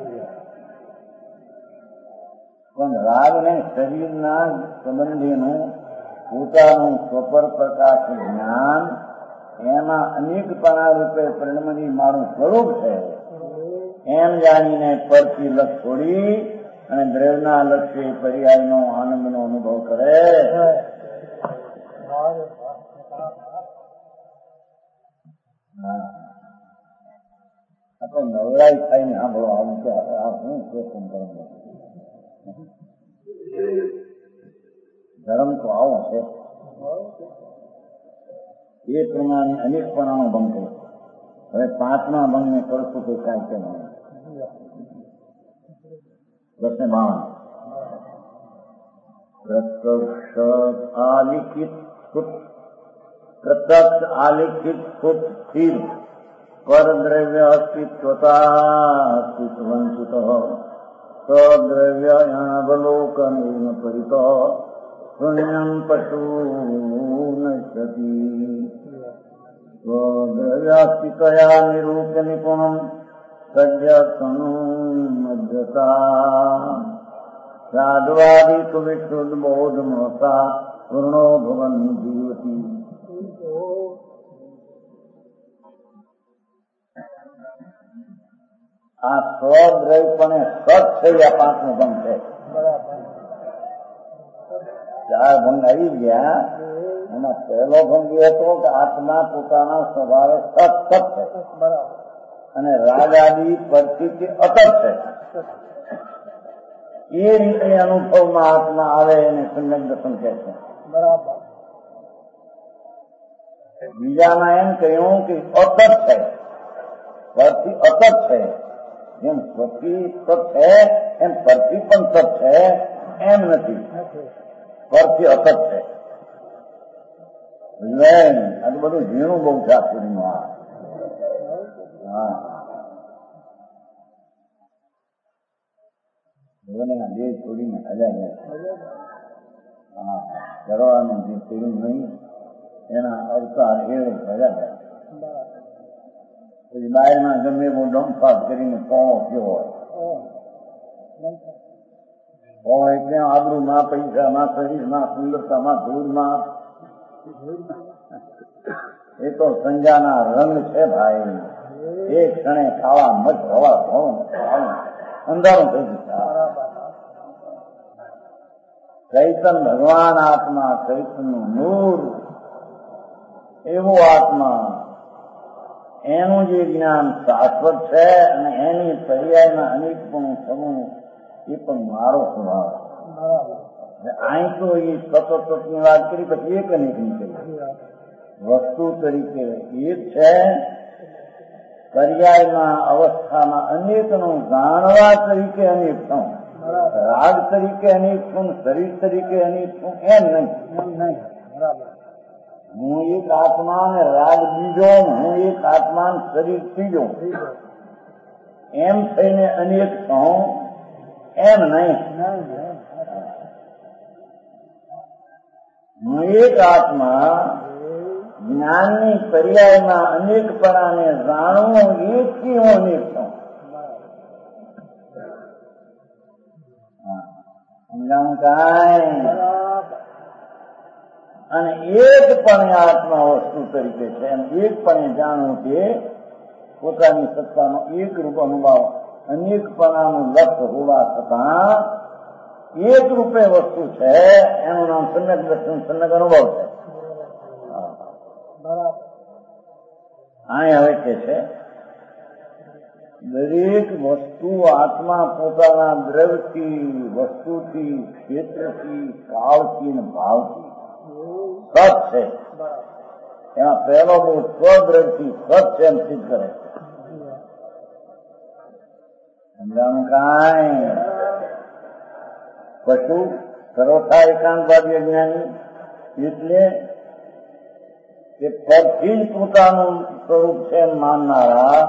પણ રાગને શરીરના સંબંધીનું પોતાનું સ્વપર પ્રકાશ જ્ઞાન એમાં અનેકપણા રૂપે પરિણમની મારું સ્વરૂપ છે એમ જાણીને પરથી લક્ષ છોડી અને દ્રવ્યના લક્ષ્ય પર્યાયનો આનંદનો અનુભવ કરે. આપણે નવરાઈ થઈને સાંભળો આવું કે આ શું શોષણ કરવું. ધર્મ તો આવો છે. એ પ્રમાણે અનેકપણાનો ભંગ કર્યો. હવે પાંચમા ભંગને કરશું તો કાંઈ કેમ નહીં. પ્રશ્ન 52 પ્રત્યક્ષ આલિખિત સુખ સ્થિર પરદ્રવ્ય અસ્તિત્વતા સદ્રવ્ય અવલોકન પરિત શૂન્યમ પશુ નશ્યતિ સ્વદ્રવ્યાસ્તિકયા નિરૂપ્ય નિપુણમ સજ્જતનુમજ્જતા સાધ્વાદી તુ વિશુદ્ધ બોધ મહતા પૂર્ણો ભવન જીવતી. આ સ્વદ્રવ્યપણે સત થઈ આ પાંચમો ભંગ છે. ચાર ભંગ આવી ગયા. એમાં પહેલો ભંગ એ હતો કે આત્મા પોતાના સ્વભાવે સત છે અને રાગ આદિ પરથી અતત છે. એ રીતે અનુભવમાં આત્મા આવે એને સમ્યક દર્શન કહે છે. બીજામાં એમ કહ્યું કે અતત છે, પરથી અતત છે. જેમ સ્વથી સત છે એમ પરથી પણ સત છે એમ નથી, પરથી અસત છે. આ તો બધું ઝીણું બહુ છે પૂરીનું. હા દેહ છોડીને હજાર હા કરવાનું જે કર્યું નહીં એના અવતાર એ હજાર. પછી બહારમાં ગમે એવો ડંફાટ કરીને પોણો થયો હોય એટલે આબરૂમાં, પૈસામાં, શરીરમાં, સુંદરતામાં, ધૂળમાં એ તો સંજાના રંગ છે ભાઈ. એક ક્ષણે ખાવા મત હવા ઘણું અંધારું થઈ જતા. ચૈતન ભગવાન આત્મા, ચૈતનનું નૂર એવો આત્મા, એનું જે જ્ઞાન શાશ્વત છે અને એની પર્યાયમાં અનેકપણું થવું એ પણ મારો સ્વભાવ. અહીં તો એ તત્વની વાત કરી, પછી એક અનેકની કરી. વસ્તુ તરીકે એક છે, પર્યાયમાં અવસ્થામાં અનેકનું જાણવા તરીકે અનેક થવું, રાગ તરીકે અનેક થવું, શરીર તરીકે અનેક થવું એમ નહીં. હું એક આત્મા ને રાગ બીજો, હું એક આત્મા શરીર ત્રીજો એમ થઈને અનેક થવું એમ નહીં. હું એક આત્મા જ્ઞાનની પર્યાયમાં અનેકપણાને જાણવું એકથી હું અનેક છું. સમજાવું કાંઈ? અને એકપણે આત્મા વસ્તુ તરીકે છે એમ એકપણે જાણવું કે પોતાની સત્તાનો એક રૂપ અનુભવ અનેકપણાનું લક્ષ્ય હોવા છતાં એક રૂપે વસ્તુ છે એનું નામ સમ્યક દર્શન, સમ્યક અનુભવ છે. અહીં હવે કે છે દરેક વસ્તુ આત્મા પોતાના દ્રવ્યથી, વસ્તુથી, ક્ષેત્રથી, કાળથી અને ભાવથી સત છે. એમાં પહેલો બહુ સ્વદ્રવ્યથી સત છે એમ સિદ્ધ કરે છે. સમજાણું કાંઈ? પશુ સર્વથા એકાંતવાદી અજ્ઞાની એટલે કે પરથી જ પોતાનું સ્વરૂપ છે એમ માનનારા.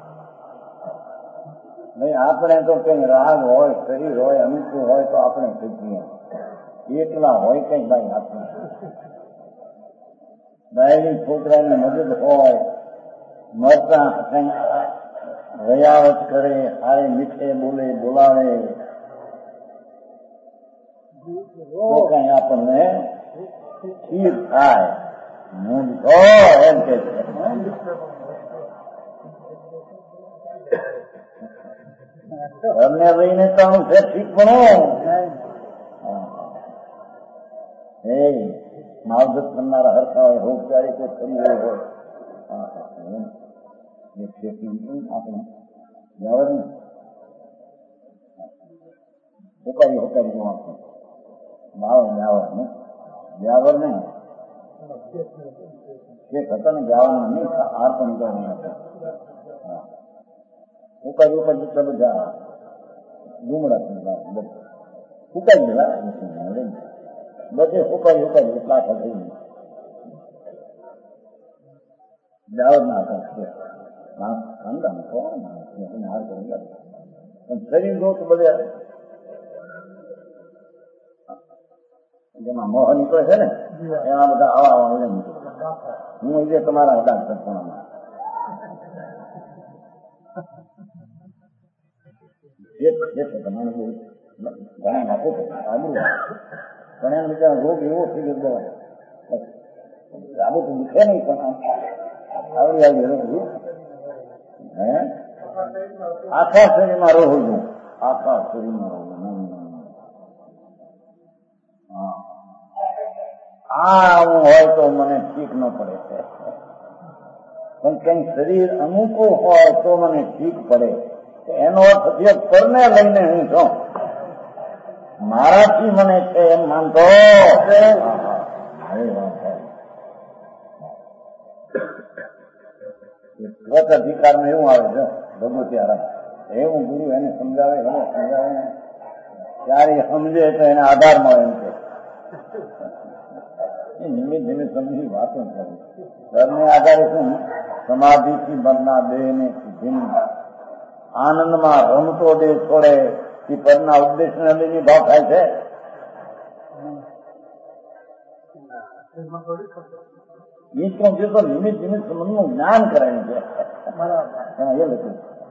નહીં આપણે તો કઈ રાગ હોય, શરીર હોય, અનુકૂળ હોય તો આપણે શીખીએ. એકલા હોય કઈ ભાઈ આપણે બાયની છોકરાની મદદ હોય, મળતા કઈ રયાવત કરે, સારે મીઠે બોલે, બોલાવે તો કઈ આપણને સ્થિર થાય. મૂળ તો એમ કે છે ઘરને લઈને તો હું છે ઠીક ભણો. એ માવજત કરનારા હરખા હોય, રોગચાળી કોઈ કરી હોય આપણે જવાબ ને હોકારી હોકારી નું આપણે માવ જાવર ને જાવર નહીં શેખ હતા ને જાવર નહીં હાર પણ ઉગાડી ઉકાળી ઉકાળી ચાલુ જા ડુમડા ઉકાળી દેવા બધે ઉકાળી ઉકાળી એટલા થઈ જાવર ના હતા અંદાન કોણ હાર કરી પણ શરીર રોગ બધે જેમાં મોહ નીકળે છે ને એમાં બધા આવા હું એ તમારા અડાક કરવાના ઘણા નાખો આબુ પણ એના બિચારા રોગ એવો થઈ ગયો આબુ તો દુખે નહીં પણ આવડી આવી રોગ હે આખા શરીરમાં રોગ આખા શરીરમાં રોગ આવું હોય તો મને ઠીક ન પડે છે પણ કઈ શરીર અનુકૂળ હોય તો મને ઠીક પડે. એનો અર્થ છે પરને લઈને હું છું, મારાથી મને છે એમ માનતો સ્વત અધિકારમાં એવું આવે છે ભગવતી આરામ એવું ગુરુ એને સમજાવે ત્યારે સમજે તો એને આધાર મળે એમ છે. ધીમે ધીમે સમજી વાતો કરે ધર્મને આધારે શું સમાધિથી બનના દેહ ને ભિન્ન આનંદમાં રમતો દેહ છોડે એ પરના ઉદ્દેશને લઈને ભાવ થાય છે. ઈશ્વર જે તો નિમિત્ત નિમિત્ત સંબંધનું જ્ઞાન કરાયું છે એ લખ્યું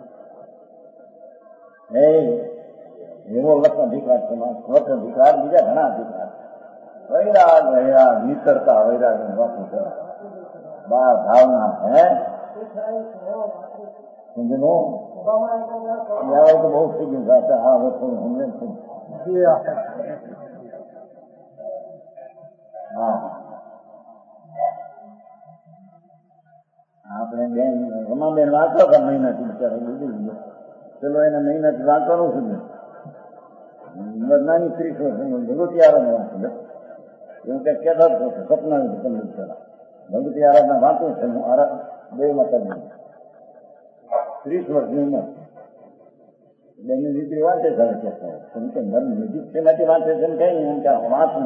એવો લક્ષ અધિકાર છે સ્વત અધિકાર બીજા ઘણા અધિકાર વૈરાગ વૈરાગ વિતરતા વૈરાગ બાર ભાવના હે સમજો તો બહુ થઈ ગયું હા હવે થોડું સમજે હા આપણે બેન રમાબેન વાંચવા હતા મહિનાથી બિચારા બધું ચલો એને મહિનાથી વાંચવાનું શું નાની 30 વર્ષ ભગવતી આરાધના વાંચું એવું કઈ કહેતા જ સપના તમને બિચારા ભગવતી આરાધના વાંચું છે હું બે માતા 30 વર્ષની ઉંમર બેની દીકરી વાંચે છે કેમ કે મન નજીક છે નથી વાંચે છે ને કઈ એમ કે વાંચું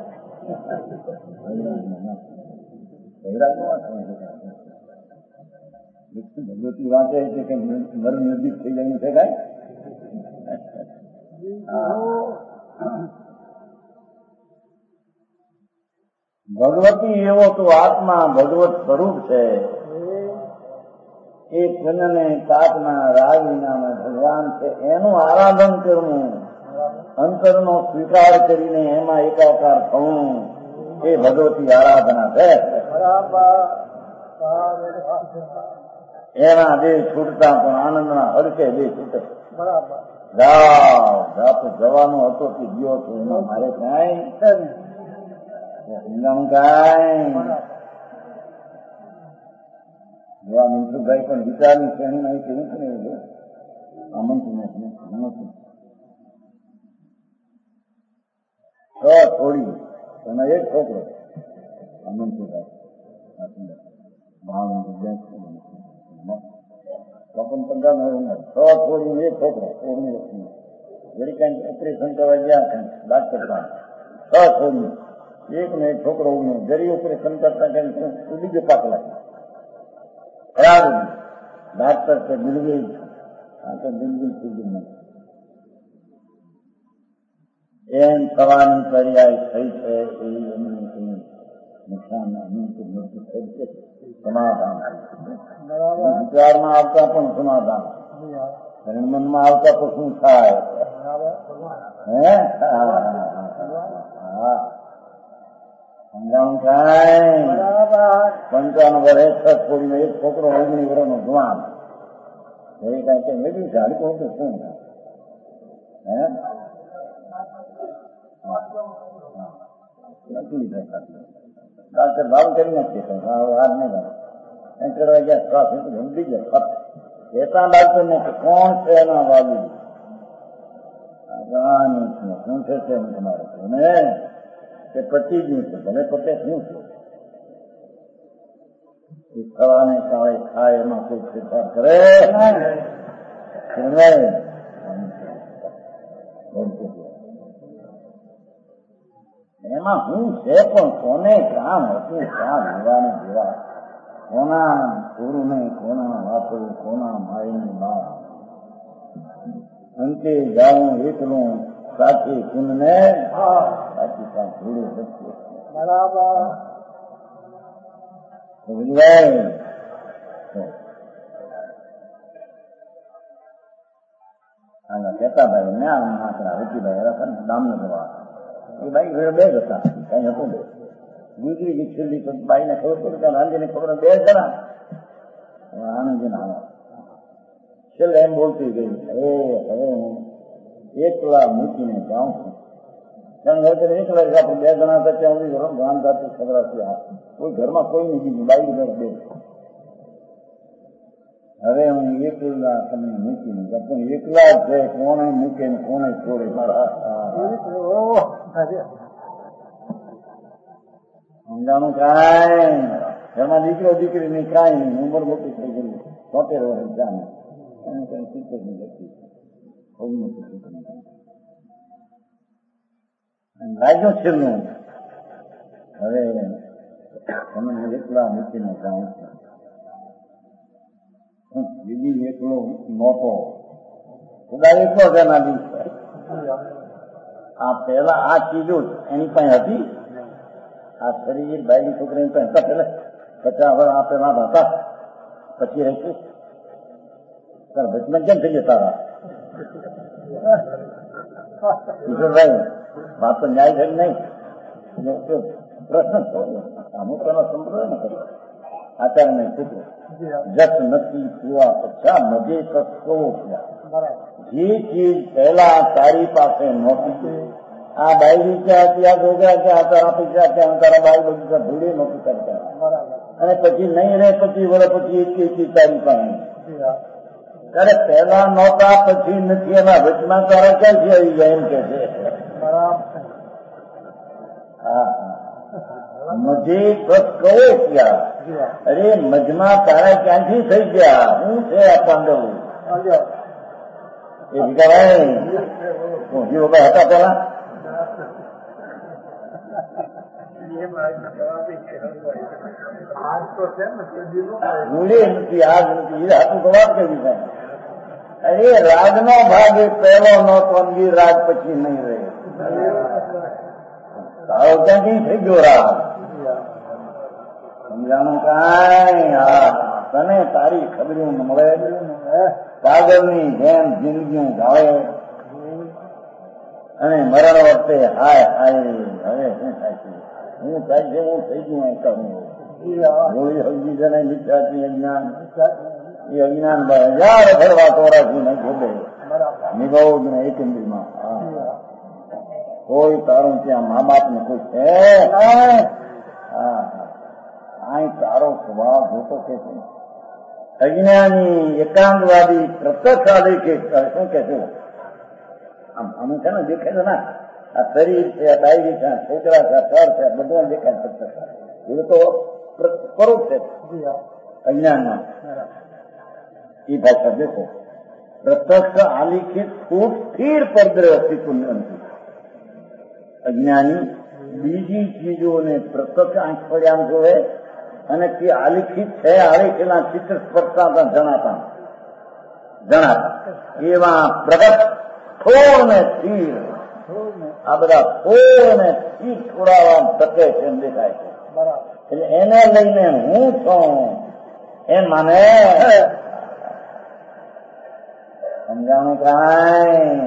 ભગવતી વાંચે છે કે મન નજીક થઈ જાય છે કઈ ભગવતી એવો તો આત્મા ભગવત સ્વરૂપ છે. એ કનને તાપના રાગ વિનામાં ભગવાન છે એનું આરાધન કરવું, અંતરનો સ્વીકાર કરીને એમાં એકાકાર થવું એ ભગવતી આરાધના છે. એના બે છૂટતા પણ આનંદના હરકે બે છૂટે. જાપ જવાનો હતો કે ગયો હતો એમાં મારે કઈ મનસુખભાઈ પણ વિચારની શ્રેણીમાં કેવું છે આમંત્રણ નથી થોડી એનો એક છોકરો આમંત્રણ થોડી એક છોકરો ઓપરેશન કરવા ગયા ડાક્ટર થોડી એક ને એક છોકરો જરી ઓપરેશન કરતા બીજો પાક લાગે ખરાબ ડાક્ટર તો બિલકુલ આ તો બિલકુલ સુધી નથી એમ થવાની પર્યાય થઈ છે એવી એમની નુકસાન મૃત્યુ થઈ છે સમાધાન વિચારમાં આવતા પણ સમાધાન મનમાં આવતા તો શું થાય હે સમજાવું થાય 55 વર્ષ છોડીને એક છોકરો 19 વર્ષનો જવાન એ કઈ કે મેં બી ઝાડ કહું તો શું હે ડાક્ટર ભાવ કરી નાખીએ હાર નહીં ભાવ ચડવા ગયા શ્વાસ ગમતી ગયા કહેતા ડાક્ટર ને કોણ છે એના બાજુ શું છે હું તમારે ને તે પતી ગયું છે ભલે પતે શું છે ખાવાને ખાય એમાં કોઈ ફેરફાર કરે એમાં હું છે પણ કોને કામ હતું ક્યાં લેવાને જેવા કોના ગુરુ નહીં કોના વાપરું કોના માયની બા અંતે જાઉં એકલું સાચી કુંડને સાચી કામ જોડે વચ્ચે બરાબર કહેતા ભાઈ ને આપણા હજીભાઈ દામનો જવા એ બાઈ ઘરે બે જ હતા કઈ હતું ગુજરી ગઈ છેલ્લી તો બાઈને ખબર પડી કે આનંદને ખબર બે જણા આનંદજી ના છેલ્લે એમ બોલતી ગઈ હવે હું એકલા મૂકીને જાઉં છું કારણ હવે એકલા આપણે બે જણા હતા ત્યાં સુધી ગામ જાતું ખબર હતી કોઈ ઘરમાં કોઈ નહીં બીજું બાઈ ઘર બે હવે હું એકલા તમને મૂકીને પણ એકલા જ છે કોને મૂકે ને કોને છોડે સમજાણું કાંઈ ઘરમાં દીકરો દીકરી ની કાંઈ નહીં ઉંમર મોટી થઈ ગઈ 70 વર્ષ જાણે એને કઈ શીખર ની ગતિ લાગ્યો છેલ્લું હવે તમે એકલા મૂકીને જાઉં છું દીદી એકલો નહોતો ખુદા એકલો છે એના દિવસે આ પેલા આ ચીજો એની પાસે હતી આ શરીર બાયડી છોકરીની પાસે હતા પેલા 50 વર્ષ આ પેલા હતા પછી રહેશે તારા ભજમાં કેમ થઈ ગયા તારા કિશોરભાઈ વાત તો ન્યાય છે નહીં પ્રશ્ન અમુક એનો સંપ્રદાય ન કર્યો આચાર્ય નહીં છોકરો જસ નથી પીવા પછા મજે સસ્તો જે ચીજ પહેલા તારી પાસે નહોતી આ બાઈ ક્યાં ત્યાં ભોગ્યા ક્યાં તારા પૈસા ક્યાં તારા બાઈ બગીચા ભૂલી નહોતું કરતા અને પછી નહીં રહે પછી વર્ષ પછી એક તારી પાસે ત્યારે પહેલા નહોતા પછી નથી એના વચમાં તારા ક્યાંથી આવી જાય એમ કે છે મજે બસ કહો ક્યાં અરે મજમાં તારા ક્યાંથી થઈ ગયા હું છે આ પાંડવ એ ભીખાભાઈ હું હતા પેલા મૂળે નથી આજ નથી હાથું તો વાત કરી થાય અરે રાજનો ભાગ એ પહેલો નહોતો અંગી રાજ પછી નહીં રહે તારો ક્યાંથી થઈ ગયો રાજ સમજાણું કાંઈ તને તારી ખબરું મળે કાગળની જેમ જિંદગીઓ ગાળે અને મરણ વખતે હાય હાય હવે શું થાય છે હું થાય છે હું થઈ ગયું એ કહું હોળી હજી જને વિચારતી અજ્ઞાન એ અજ્ઞાન હજાર ફરવા તોરાથી નહીં ખોટે નિભાવ જ ને એકંદરીમાં કોઈ તારું ત્યાં મા બાપ ને કોઈ છે અહીં તારો સ્વભાવ જોતો કે છે અજ્ઞાની એકાંતવાદી પ્રત્યક્ષવાદી કે શું કે છે આમ છે ને દેખાય છે ના આ શરીર છે આ ડાયરી છે છોકરા છે ફળ છે બધું દેખાય પ્રત્યક્ષ એ તો પરોક્ષ છે અજ્ઞાનમાં એ ભાષા દેખો પ્રત્યક્ષ આલિખિત ખૂબ સ્થિર પરદ્રવ્ય અસ્તિત્વ નથી અજ્ઞાની બીજી ચીજોને પ્રત્યક્ષ આંખ પડ્યા જોવે અને તે આલિખિત છે આલેખેલા ચિત્ર સ્પર્શતા જણાતા એવા પ્રગટ થોડ ને સ્થિર આ બધા થોડ ને સ્થિર થોડાવા ટકે છે એમ દેખાય છે એટલે એને લઈને હું છું એમ માને સમજાણું કાંઈ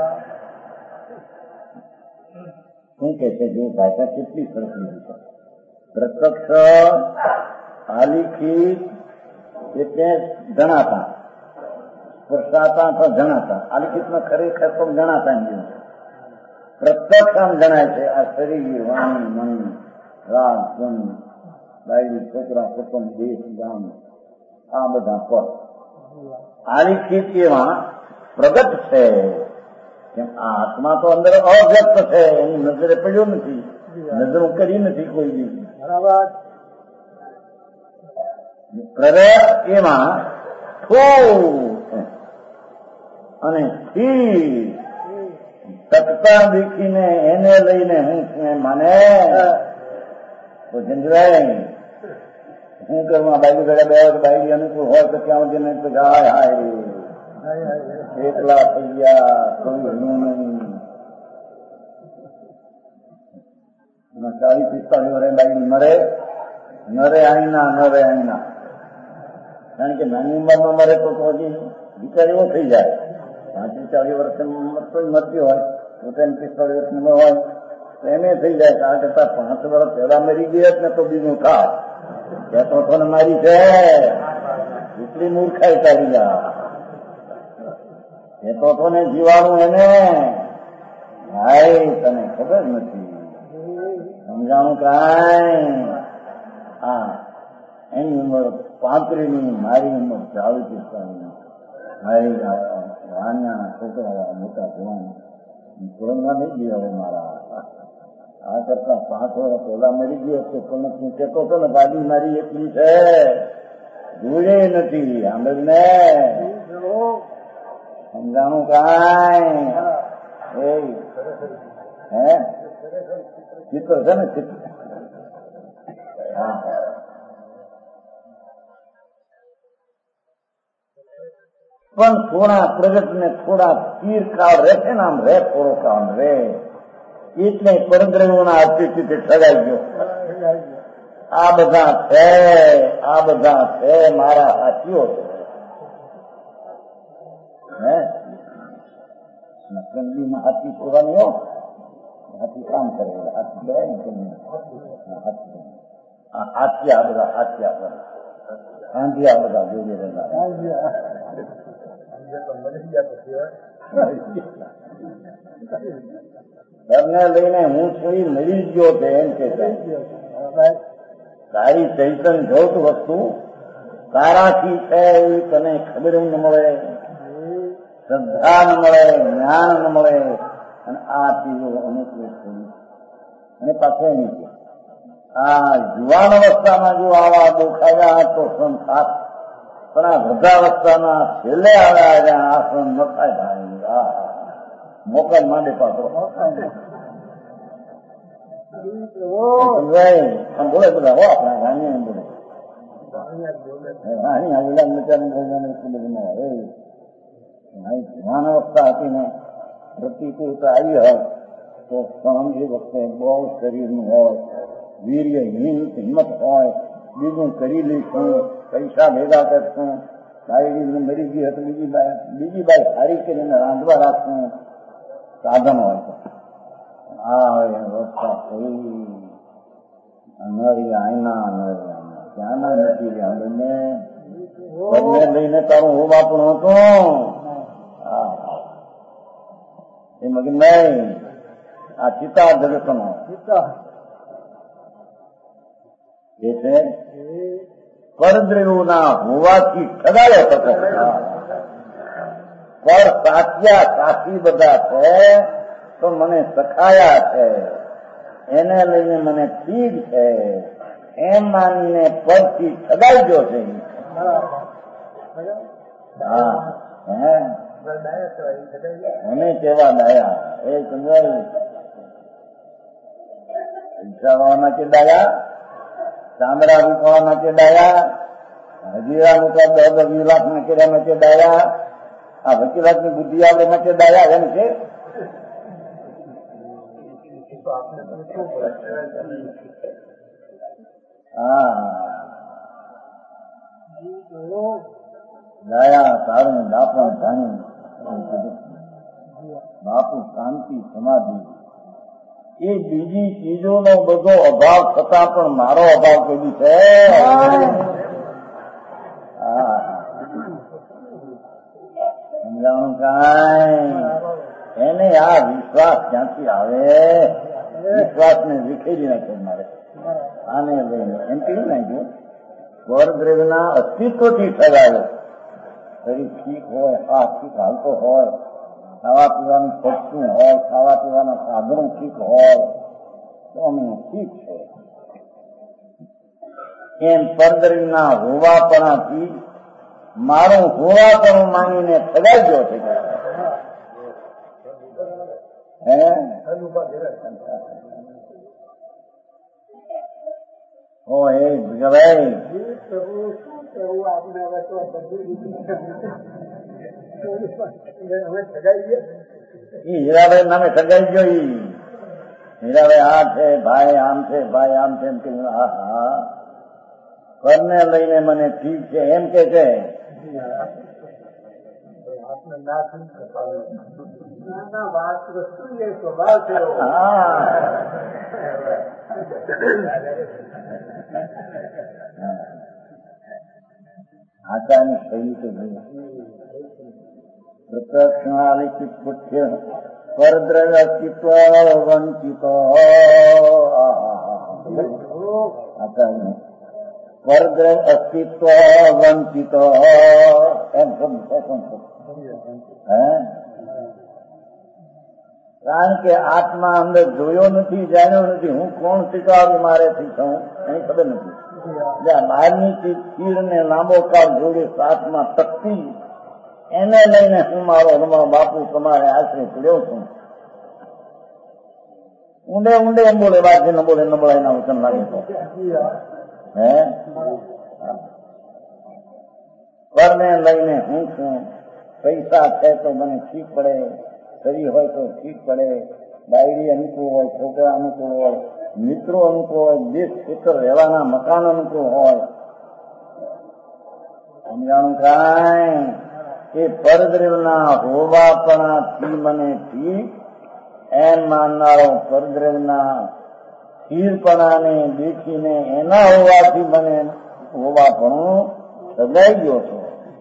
શું કે છે જે ભાષા કેટલી સરસ લીધી છે પ્રત્યક્ષ આલિખિત એટલે જણાતા સ્પર્શાતા તો જણાતા આલિખિતમાં ખરેખર તો જણાતા એમ જેવું પ્રત્યક્ષ આમ જણાય છે આ શરીર વાણી મન રાગ ગુણ બાયડી છોકરા કુટુંબ દેશ ગામ આ બધા પદ આલિખિત એવા પ્રગટ છે કેમ આ આત્મા તો અંદર અવ્યક્ત છે એની નજરે પડ્યો નથી નજરો કરી નથી કોઈ બી બરાબર પ્રગટ એમાં થોડ અને સ્થિર તકતા દેખીને એને લઈને હું છું માને તો જંજવાય હું કરવા બાઈડી ભેગા બે બાઈડી અનુકૂળ હોય તો ક્યાં સુધી નહીં તો જાય હાય એકલા થઈ ગયા કોઈ હણું નહીં 40-45 વર્ષે બાઈડી મરે નરે આઈના કારણ કે નાની ઉંમરમાં મરે તો હજી વિચાર એવો થઈ જાય 35-40 વર્ષે મરતી હોય 45 વર્ષની હોય તો એમ થઈ જાય કે આ કરતા 5 વર્ષ પહેલા મરી ગયા ને તો બીજું ખા કહેતો તો ને મારી છે એટલી મૂર્ખાઈ ચાલી ગયા કહેતો તો ને જીવાણું એને ભાઈ તને ખબર નથી સમજાણું કાંઈ હા એની ઉંમર 35ની મારી ઉંમર 40-45 મારી વાણિયાના છોકરા મોટા જવાન સુરંગમાં નહીં ગયા હવે મારા આ કરતા 5 વર્ષ પહેલા મરી ગયો તો પણ તું કહેતો હતો ને ગાડી મારી એટલી છે જોડે નથી આંબળને સમજાણું કાંઈ હે ચિત્ર છે ને ચિત્ર હા પણ થોડા પ્રગટ ને થોડા તીર કાળ રહેશે ને આમ રે થોડો કાળ રે એટલે પરદ્રવ્યોના અતિથિ સગાઈ ગયો આ બધા છે મારા સાચીઓ છે નકલીમાં હાથી છોડવાની હો હાથી કામ કરે હાથી ગયા ને હાથિયા બધા હાથિયા કરે હાંધિયા બધા જોડે રહેલા ઘરને લઈને હું છું મળી ગયો છે એમ કે તારી ચૈતન જોત વસ્તુ તારાથી છે એવી તને ખબર ન મળે શ્રદ્ધા ન મળે જ્ઞાન ન મળે અને આ ચીજો અનેક અને પાછો એમ છે આ યુવાન અવસ્થામાં જો આવા દુખાયા તો સંસાર પણ આ વૃદ્ધાવસ્થાના છેલ્લે આવ્યા આ સન ન થાય ભાઈ મોકલ માંડે પાત્રો બોલે બધા હો આપણા રાણી બોલે રાણી આવેલા મચાની બોલવાનું જ્ઞાન અવસ્થા હતી ને પ્રતિકૂળતા આવી હોય તો સહન એ વખતે બહુ શરીરનું હોય વીર્યહીન હિંમત હોય બીજું કરી લઈશું પૈસા ભેગા કરશું બાઈ મરી ગઈ હતી બીજી બાઈ સારી કરીને રાંધવા રાખશું સાધન હોય તો આ વ્યવસ્થા થઈ નરી આઈના ક્યાંના નથી બંને લઈને તારું હું બાપણું હતું એ મગન નહીં આ ચિતા જગતનો એ છે પરદ્રીવના હોવાથી ઠગાયો હતો. પર સાચિયા સાથી બધા છે તો મને સખાયા છે, એને લઈને મને ઠીક છે એમ માનીને પરથી ઠગાઈ ગયો છે. હા હે મને કેવા ડાયા એ સમજાયું. પૈસાવાળાના કે ડાયા, ચામડા રૂપવાના કે ડાયા, હજીરા રૂપા 10-20 લાખ ના કર્યા કે ડાયા, આ વકીલાતની બુદ્ધિ આવે એમાં કે ડાયા એમ છે. હા ડાયા સારું બાપા જાણી બાપુ શાંતિ સમાધિ એ બીજી ચીજોનો બધો અભાવ થતા પણ મારો અભાવ કદી છે. સમજાણું કાંઈ એને આ વિશ્વાસ ક્યાંથી આવે? વિશ્વાસને વિખેરી નાખે મારે. આને લઈને એમ કહ્યું નાખ્યું પરદ્રવ્યના અસ્તિત્વથી ઠગાયો. શરીર ઠીક હોય, આ ઠીક હાલતો હોય, ખાવા પીવાનું ખર્ચું હોય, ખાવા પીવાના સાધનો ઠીક હોય તો અમે ઠીક છે એમ પરદ્રવ્યના હોવાપણાથી મારું હોવાપણું માનીને ઠગાઈ ગયો છે. ભાઈ હીરાભાઈ નામે ઠગાઈ ગયો. હીરાભાઈ આ છે, ભાઈ આમ છે, ભાઈ આમ છે એમ કે હા ઘરને લઈને મને ઠીક છે એમ કે છે. આચારની શૈલી તો પ્રત્યક્ષણાલિકિત પુઠ્ય પરદ્રવ્ય અસ્તિત્વ વંચિત આચાર્ય પરદ્રવ્ય અસ્તિત્વ વંચિત એમ કારણ કે આત્મા અંદર જોયો નથી, જાણ્યો નથી. હું કોણ શીખવાડું મારેથી છું એની ખબર નથી. બહારની ચીર ને લાંબો કાળ જોડે સાથમાં તકતી એને લઈને હું મારો બાપુ તમારે આશરે પડ્યો છું. ઊંડે ઊંડે એમ બોલે વાત ન બોલે નબળાઈ ના વચન લાગે તો ઘરને લઈને હું છું. પૈસા છે તો મને ઠીક પડે, શરીર હોય તો ઠીક પડે, ડાયરી અનુકૂળ હોય, છોકરા અનુકૂળ હોય, મિત્રો અનુકૂળ હોય, દેશ ક્ષેત્ર રહેવાના મકાન અનુકૂળ હોય. સમજાણું કાંઈ એ પરદ્રવ્યના હોવાપણાથી મને ઠીક એમ માનનારો પરદ્રવ્યના સ્થિરપણાને દેખીને એના હોવાથી મને હોવાપણું સજાઈ ગયો છો.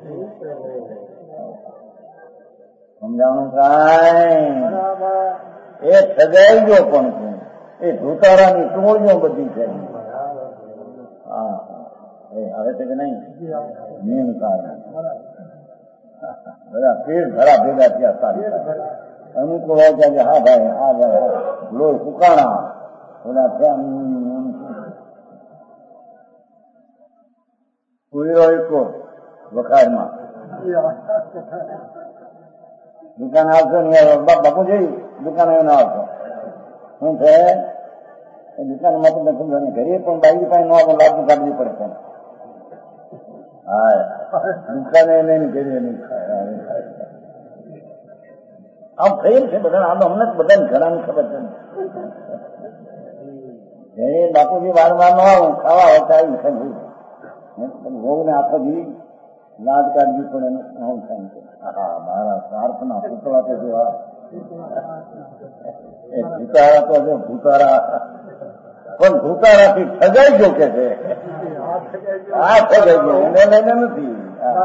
સમજાણું કાંઈ એ સજાઈ ગયો પણ છું. એ ધોતારાની ટોળીઓ બધી છે. હા હવે છે કે નહીં નિયમ કારણ બધા પેટ ભરા ભેગા થયા. સારી અનુકૂળ હોય ત્યાં કે હા ભાઈ હા ભાઈ લોહી ફૂકાણા બધા થયા. કોઈ કો વખારમાં દુકાન આવશો ને બાપુજી દુકાન ના આવશો શું છે દુકાનમાં તો નથી ઘરે પણ બાઈ પાસે ન આવે લાભ કાઢવી પડે છે. હા દુકાને નહીં ઘરે નહીં ખાય. આમ ફેર છે બધા. આમ અમને બધાને ઘણાની ખબર છે. ઘરે બાપુજી વારંવાર ન આવું ખાવા આવતા આવી ખાઈ વહુ ને આખો દી લાદ કાઢવી પડે હું થાય છે. હા મારા સ્વાર્થના પૂતળા તો જેવા એ ભૂતારા તો જો ભૂતારા પણ ભૂતારાથી ઠગાઈ ગયો કે છે. આ ઠગાઈ ગયો એને લઈને નથી.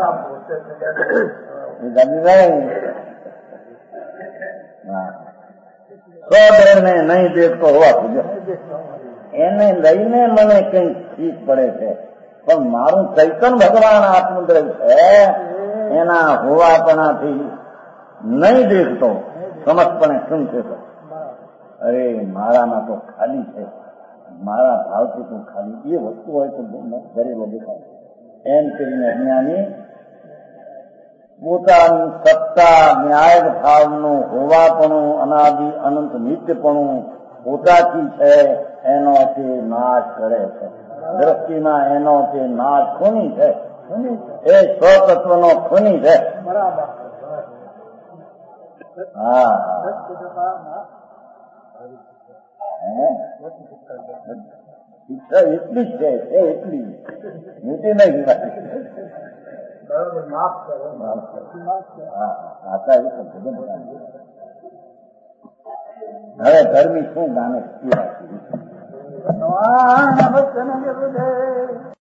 સ્વદેહને નહીં દેખતો હોવાથી એને લઈને મને કઈ ઠીક પડે છે પણ મારું ચૈતન ભગવાન આત્મદ્રવ છે એના હોવાપણાથી નહીં દેખતો સમજપણે શું છે તો અરે મારામાં તો ખાલી છે, મારા ભાવથી તો ખાલી એ વસ્તુ હોય તો ગરીબો દેખાય એમ કરીને જ્ઞાની પોતાની સત્તા ન્યાય ભાવનું હોવાપણું અનાદિ અનંત નિત્યપણું પોતાથી છે એનો તે નાશ કરે છે. દ્રષ્ટિમાં એનો તે નાશ ખૂની છે, એ સ્વતત્વનો ખૂની છે. હા શિક્ષા એટલી જ છે, એટલી મોટી નહીં હવે ધર્મી શું ગાને